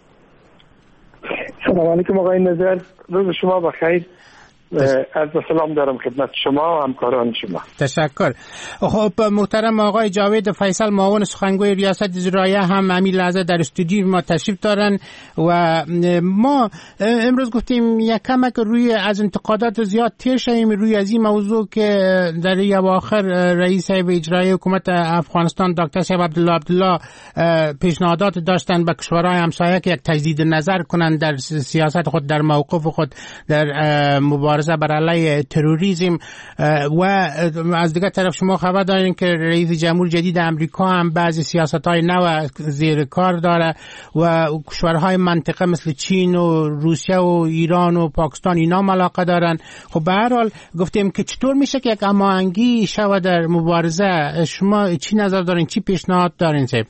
سلام علیکم آقای نظر، روز شما بخیر. از سلام دارم خدمت شما و همکاران شما. تشکر. خب محترم آقای جاوید فیصل معاون سخنگوی ریاست اجراییه هم همین لحظه در استودیو ما تشریف دارن و ما امروز گفتیم یک کمک روی از انتقادات زیاد تیر شویم روی از این موضوع که در اواخر رئیس هیئت اجرایی حکومت افغانستان دکتر صاحب عبدالله پیشنهادات داشتن به کشورهای همسایه که یک تجدید نظر کنند در سیاست خود، در موقف خود در مبارزه بر علیه تروریسم. و از دیگر طرف شما خبر دارین که رئیس جمهور جدید امریکا هم بعضی سیاست‌های نو زیر کار داره و کشورهای منطقه مثل چین و روسیه و ایران و پاکستان اینا علاقه دارن. خب به هر حال گفتیم که چطور میشه که یک هماهنگی شود در مبارزه. شما چی نظر دارین، چی پیشنهاد دارین صاحب؟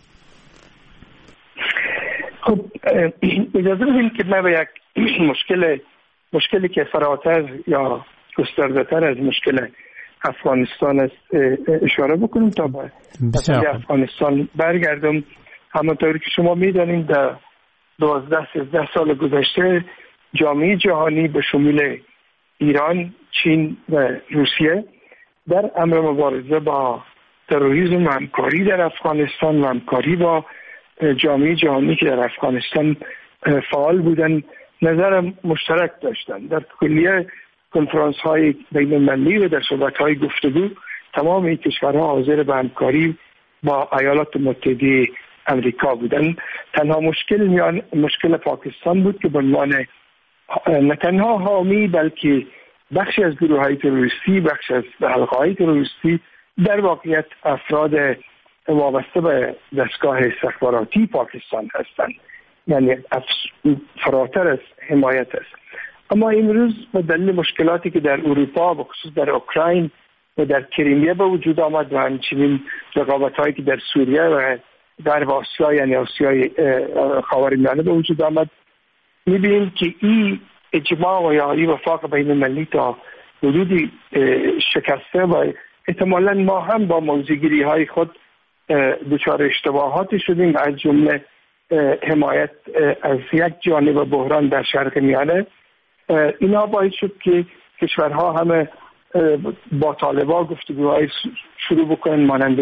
خب اجازه بدین که من به یک مشکلی که فراتر یا گسترده‌تر از مشکل افغانستان است اشاره بکنیم تا به افغانستان برگردم. همونطوری که شما میدانیم در 12-13 سال گذشته جامعه جهانی به شمول ایران، چین و روسیه در امر مبارزه با تروریسم و همکاری در افغانستان و همکاری با جامعه جهانی که در افغانستان فعال بودن نظر مشترک داشتن. در کلیه کنفرانس های بین المللی و در صحبت های گفتگو تمام این کشورها حاضر به همکاری با ایالات متحده امریکا بودن. تنها مشکل پاکستان بود که به عنوان نه تنها حامی بلکه بخشی از گروه های تروریستی، بخش از حلقه های تروریستی در واقعیت افراد وابسته به دستگاه استخباراتی پاکستان هستند، یعنی فراتر از حمایت است. اما امروز به دلیل مشکلاتی که در اروپا و خصوص در اوکراین و در کریمیه به وجود آمد و همچنین رقابت‌هایی که در سوریه و غرب آسیا یعنی آسیای خاورمیانه به وجود آمد، می‌بینیم که این اجماع و یا این وفاق بین المللی تا حدودی شکسته و احتمالاً ما هم با موضع‌گیری‌های خود دچار اشتباهاتی شدیم، از جمله حمایت از یک جانب بحران در شرق میانه. اینا باعث شد که کشورها همه با طالبان گفتگوهای شروع بکنن، مانند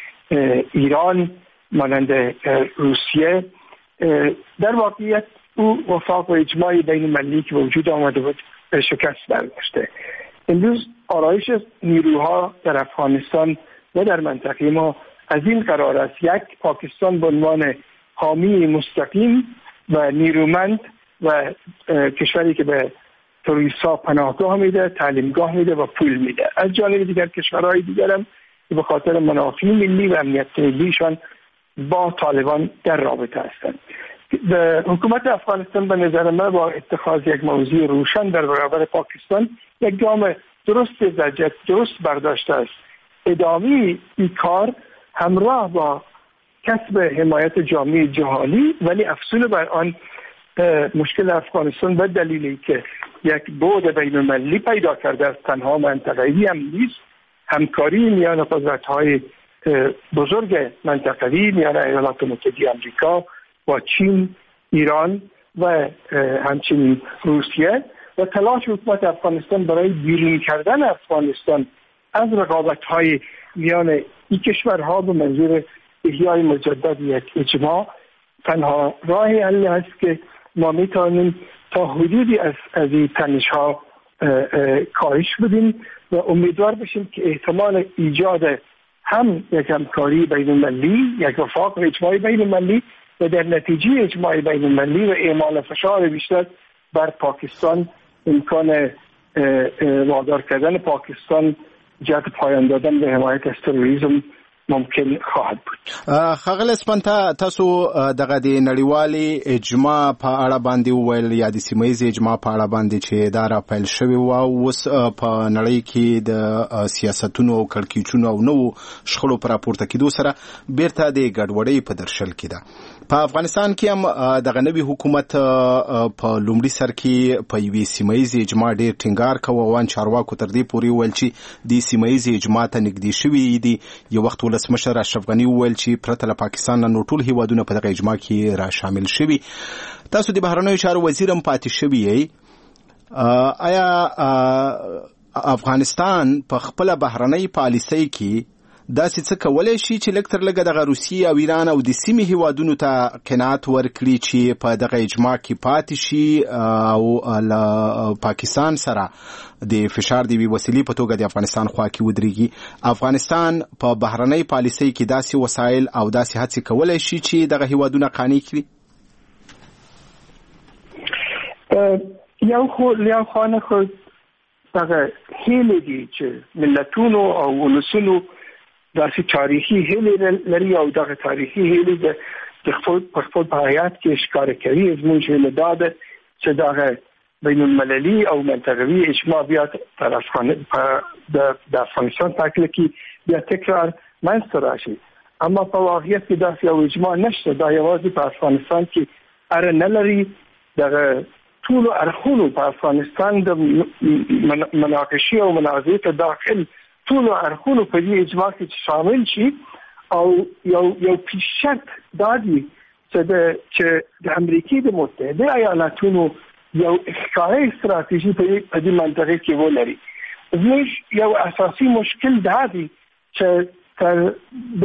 ایران، مانند روسیه. در واقعیت او وفاق و اجماع بین المللی که وجود آمده بود شکست برداشته. امروز آرایش نیروها در افغانستان و در منطقه ما از این قرار است: یک، پاکستان به عنوان حامی مستقیم و نیرومند و کشوری که به تروریست‌ها پناهگاه میده، تعلیمگاه میده و پول میده. از جانب دیگر کشورهای دیگر هم که به خاطر منافع ملی و امنیت ملیشان با طالبان در رابطه هستند. حکومت افغانستان به نظر من با اتخاذ یک موضوع روشن در برابر پاکستان یک گام درست برداشته است. ادامه این کار همراه با کسب حمایت جامعه جهانی، ولی افزون بر آن مشکل افغانستان به دلیلی که یک بعد بین المللی پیدا کرده است، تنها منطقه‌ای هم نیست، همکاری میان قدرت‌های بزرگ منطقه‌ای میان ایالات متحده آمریکا و چین، ایران و همچنین روسیه و تلاش حکومت افغانستان برای بیرون کردن افغانستان از رقابت‌های میان این کشورها به منظور احیای مجدد یک اجماع تنها راه حل است که ما میتوانیم تا حدودی از این تنش‌ها کاهش بدیم و امیدوار باشیم که احتمال ایجاد هم یک همکاری بین المللی، یک وفاق اجماعی بین المللی و در نتیجه اجماع بین المللی و اعمال فشار بیشتر بر پاکستان امکان وادار کردن پاکستان جهت پایان دادن به حمایت از تروریسم ممکن خواهد بود. ښاغلی اسپن تاسو دغه د نړیوالې اجماع په اړه باندې وویل یا د سیمه ییزې اجماع په اړه باندې چې دا راپیل شوې وه او اوس په نړۍ کې د سیاستونو او کړکېچونو او نوو شخړو په راپورته کېدو سره بیرته د ګډوډۍ په درشل کې ده. په افغانستان کې هم دغه نوي حکومت په لومړي سر کې په یوې سیمه ییزې اجماع ډېر ټینګار کوه او چارواکو تر دې پورې وویل چې د سیمه ییزې اجماع ته نږدې شوي دي. یو وخت ولسمشر اشرف غني وویل چې پرته له پاکستان نه ټول هیوادونه په دغه اجماع کې را شامل شوي. تاسو د بهرنیو چارو وزیر هم پاتې شوي یئ. آیا افغانستان په خپله بهرنۍ پالیسۍ کې داسې څه کولی شي چې لږ تر لږه دغه روسیې او ایران او د سیمې هیوادونو ته قناعت ورکړي چې په دغه اجماع کې پاتې شي او له پاکستان سره د فشار د یوې وسیلې په توګه د افغانستان خوا کې ودرېږي؟ افغانستان په بهرنۍ پالیسۍ کې داسې وسایل او داسې هڅې کولی شي چې دغه هیوادونه قانع کړي؟ یو خانه خو دغه هیلې دي چې ملتونو او ولسونو داسې تاریخي هیلې لري او دغه تاریخي هیلې د خپل په حیات کې ښکاره کوي. زموږ هیله دا ده چې دغه بین المللي او منطقوي اجماع بیا د افغانستان په هکله کې بیا تکرار منځته راشي. اما په واقعیت کې داسې یو اجماع نشته. دا یوازې په افغانستان کې اره نه لري. دغه ټولو اړخونو په افغانستان د مناقشې او مناظرې ته داخل ټولو اړخونو په دې اجماع کې شامل شي او یو پیش شرط دا دی چې د امریکې د متحده ایالاتونو یو ښکاره استراتیژي په دې منطقه کې ولري. زموږ یو اساسي مشکل دا دی چې د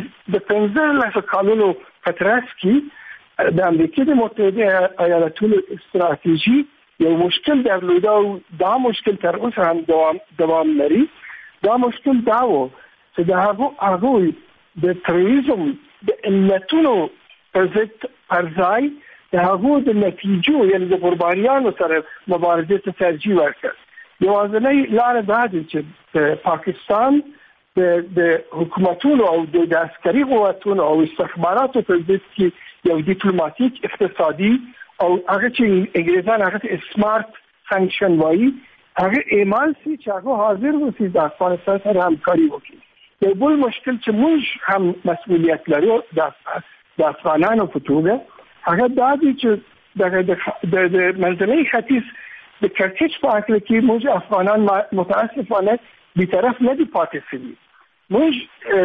15 کالونو په ترڅ کې د امریکې د متحده ایالاتونو استراتیژي یو مشکل درلوده او دا مشکل تر اوسه هم دوام لري. دا مشکل دا و چې د هغوی د تروریزم د علتونو پر ځای د هغو د نتیجو یعنې د قربانیانو سره مبارزې ته ترجیح ورکړ. یوازینۍ لاره دا ده چې د پاکستان د حکومتونو او د عسکري قوتونو او استخباراتو پر ضد کې یو ډیپلوماتیک اقتصادي او هغه چې انګریزان هغه ته سمارټ سانکشن وایي هغه اعمال سي چې هغه حاضر وسی د افغانستان سره همکاري وکړي. یو بل مشکل چې موږ هم مسؤلیت لرو د افغانانو په توګه هغه دا دی چې د منځني ختیځ د کړکېچ په اړه کې موږ افغانان متاسفانه بی‌طرف نه دي پاتې شوي. موږ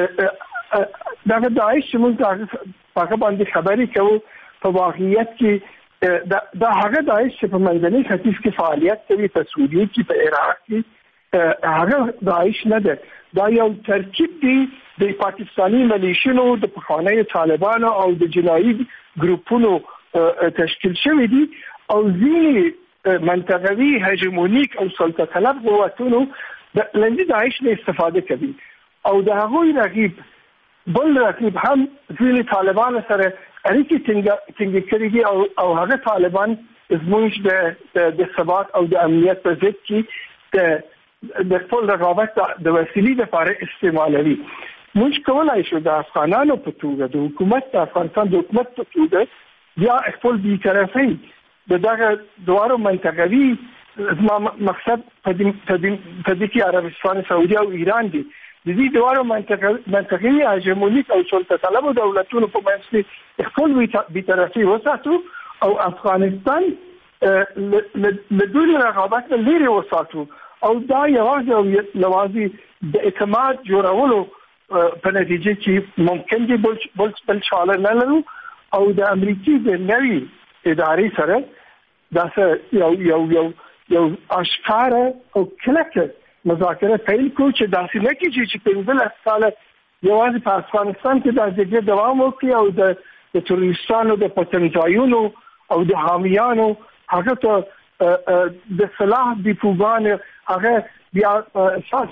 دغه داعش چې موږ هغه باندې خبرې کوو په واقعیت کې دا هغه داعش چې په منځني ختیځ کې فعالیت کوي په سوریه کې په عراق کې هغه داعش نه ده. دا یو ترکیب دی د پاکستاني ملیشونو د پخوانیو طالبانو او د جنایي ګروپونو تشکیل شوی دي او ځینې منطقوي هژمونیک او سلطه طلب قوتونو د داعش نه استفاده کوي او د هغوی بل رقیب هم ځینې طالبانو سره اړیکې ټینګې کړې دي او هغه طالبان زموږ د ثبات او د امنیت په ضد کې د خپل رقابت د وسیلې لپاره استعمالوي. موږ کولای شو د افغانانو په توګه د حکومت د افغانستان د حکومت په توګه بیا خپل بی‌طرفۍ دغه دوارو منطقوي مقصد په دې کې عربستان، سعودي او ایران دي. د دې دوارو منطقوي هژمونیک او سلطه طلب دولتونو په منځ کې خپل بی‌طرفۍ وساتو او افغانستان له دوی رقابت نه لرې وساتو او دا یوازې د اعتماد جوړولو په نتیجه کې ممکن دي بل شاله نه لرو او د امریکای د نوي اداری سره داسه یو اشکار او کلک مذاکره پیل کو چې داسې نه کیږي چې په 15 سال یوازې په افغانستان کې د جګړې دوام وکړي او د تروریستانو د پټنځایونو او د حامیانو هغه ته د صلاح دیپوګان هغه بیا اساس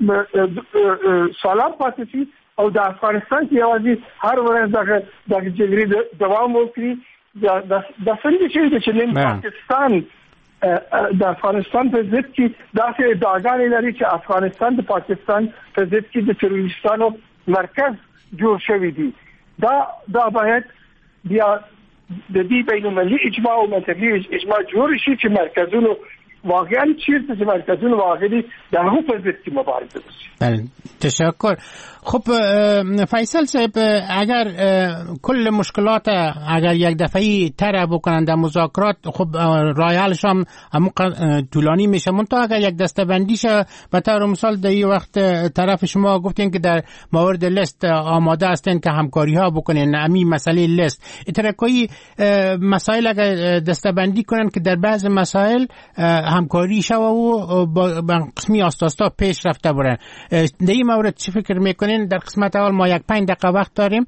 سالار پاتې شي او د افغانستان کې یوازې هر ورځ د جګړې دوام وکړي د څنګه چې نن پاکستان د افغانستان په ضد کې داسې ادعاګانې لري چې افغانستان د پاکستان په ضد کې د تروریستانو مرکز جوړ شوی دی دا باید بیا د دې بینالمللي اجماع او منطقي اجماع جوړ شي چې مرکزونو واقعا چیرته چې مرکزونو واقعي د هغو په ضد کې مبارزه وشي. بله تشکر. خب فیصل صاحب اگر کل مشکلات اگر یک دفعی طرح بکنن در مذاکرات خب راه حلش هم طولانی میشه منتها اگر یک دسته‌بندی شه به طور مثال در این وقت طرف شما گفتین که در مورد لیست آماده هستین که همکاری ها بکنین همین مسئله لیست اترکایی مسائل اگر دسته‌بندی کنن که در بعض مسائل همکاری شه و با قسمی آستاستا پیش رفته برن در این مورد چی فکر میکنین؟ در قسمت اول ما 5 دقیقه وقت داریم.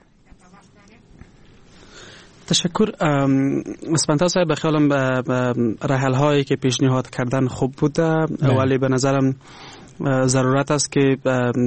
تشکر. اسپانتا صاحب به خیالم رحل هایی که پیشنهاد کردن خوب بوده ولی به نظرم ضرورت است که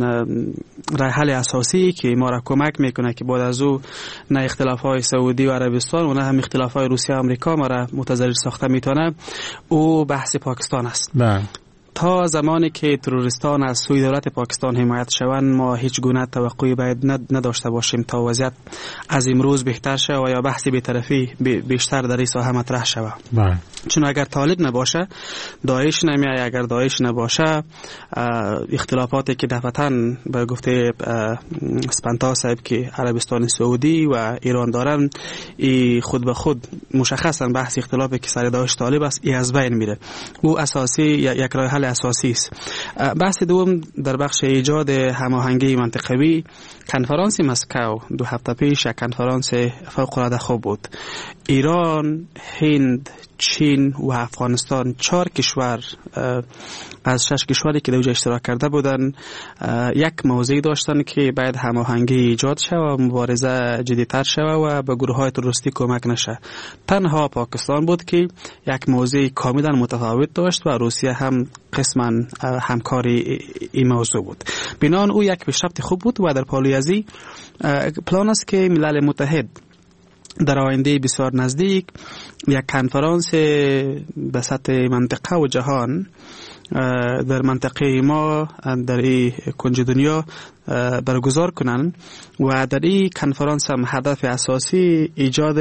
راه حل اساسی که ما را کمک میکنه که بعد از او نه اختلاف های سعودی و عربستان و نه هم اختلاف های روسیه و آمریکا ما را متضرر ساخته میتونه او بحث پاکستان است. تا زمانی که تروریستان از سوی دولت پاکستان حمایت شوند ما هیچ گونه توقعی باید نداشته باشیم تا وضعیت از امروز بهتر شود و یا بحث بی‌طرفی بیشتر در این ساحه مطرح شود. چون اگر طالب نباشه داعش نمیاد، اگر داعش نباشه اختلافاتی که دفعتاً به گفته اسپانتا صاحب که عربستان سعودی و ایران دارن ای خود به خود مشخصاً بحث اختلافی که سر داعش طالب است ای از بین میره. او اساسی یک راه حل اساسی است. بحث دوم در بخش ایجاد هماهنگی منطقوی کنفرانس مسکو 2 هفته پیش یک کنفرانس فوق العاده خوب بود. ایران، هند، چین و افغانستان 4 کشور از 6 کشوری که در اونجا اشتراک کرده بودن یک موضوع داشتن که باید هماهنگی ایجاد شود و مبارزه جدی‌تر شود و به گروه‌های تروریستی کمک نشه. تنها پاکستان بود که یک موضوع کاملا متفاوت داشت و روسیه هم قسما همکاری این موضوع بود. بنابراین او یک پیشرفت خوب بود و در پالوی ازی پلان است که ملل متحد در آینده بسیار نزدیک یک کنفرانس به سطح منطقه و جهان در منطقه ما در این کنج دنیا برگزار کنند و در این کنفرانس هم هدف اساسی ایجاد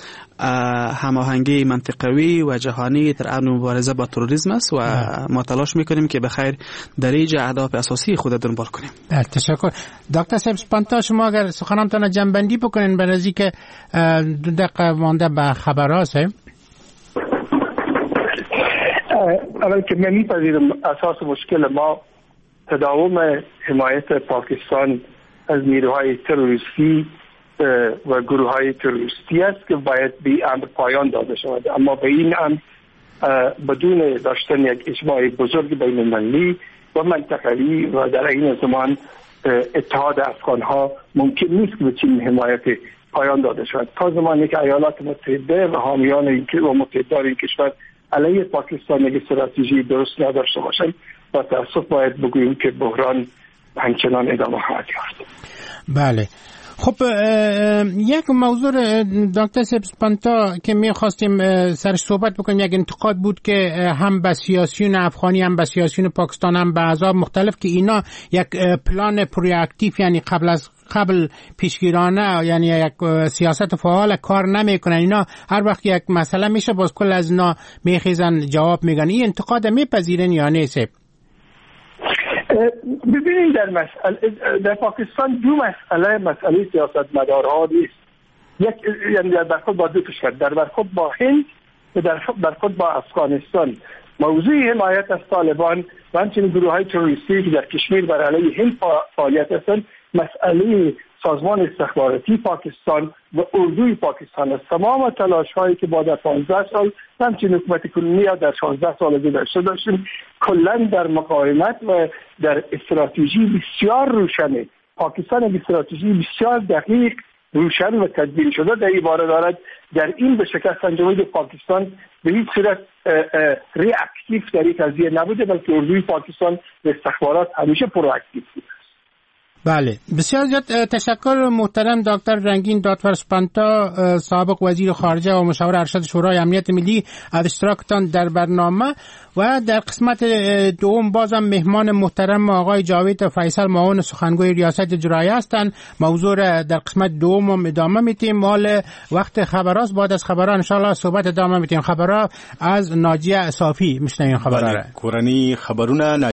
هماهنگی منطقوی و جهانی در امر مبارزه با تروریسم است و ما تلاش میکنیم که بخیر در اینجا اهداف اساسی خود دنبال کنیم. تشکر. دکتر صاحب اسپانتا شما اگر سخنانتان جنبندی بکنین به نزدیک 2 دقیقه مانده به خبرات. اول که من میپذیرم اساس مشکل ما تداوم حمایت پاکستان از نیروهای تروریستی و گروه های تروریستی است که باید به امر پایان داده شود، اما به این امر بدون داشتن یک اجماع بزرگ بین المللی و منطقوی و در این زمان اتحاد افغان ها ممکن نیست که به چنین حمایت پایان داده شود. تا زمانی که ایالات متحده و حامیان و متحدان این کشور علیه پاکستان یک استراتژی درست نداشته باشند و تأسف باید بگوییم که بحران همچنان ادامه خواهد یافت. بله. خب یک موضوع دکتر اسپانتا که می‌خواستیم سرش صحبت بکنیم یک انتقاد بود که هم به سیاسیون افغانی هم به سیاسیون پاکستان هم به احزاب مختلف که اینا یک پلان پروآکتیو یعنی قبل پیشگیرانه یعنی یک سیاست فعال کار نمیکنن. اینا هر وقت یک مسئله میشه باز کل از اینا میخیزن جواب میگن. این انتقاد میپذیرن یا نه؟ ببینید در پاکستان 2 مسئله سیاست مدارها نیست. یک یعنی در برخورد با 2 کشور، در برخورد با هند و در برخورد با افغانستان. موضوع حمایت از طالبان و همچنین گروه های تروریستی که در کشمیر بر علیه هند فعالیت هستند مسئله سازمان استخباراتی پاکستان و اردوی پاکستان است. تمام تلاش هایی که با در 15 سال همچنین حکومت کنونی در 16 سال گذشته داشتیم کلا در مقاومت و در استراتژی بسیار روشنه. پاکستان یک استراتژی بسیار دقیق، روشن و تدبیر شده در این باره دارد. در این به شکست انجامید پاکستان به هیچ صورت ریاکتیو در این قضیه نبوده، بلکه اردوی پاکستان و استخبارات همیشه پرواکتیو بوده. بله، بسیار زیاد تشکر محترم دکتر رنگین دادفرسپانتا، سابق وزیر خارجه و مشاور ارشد شورای امنیت ملی، از اشتراکتان در برنامه. و در قسمت دوم بازم مهمان محترم آقای جاوید فیصل، معاون سخنگوی ریاست اجرایی هستند. موضوع را در قسمت دوم ادامه میتیم. مال وقت خبراست، بعد از خبرها ان شاء الله صحبت ادامه میتیم. خبرها از ناجیه صافی میشنویم. خبرها کورنی خبرونه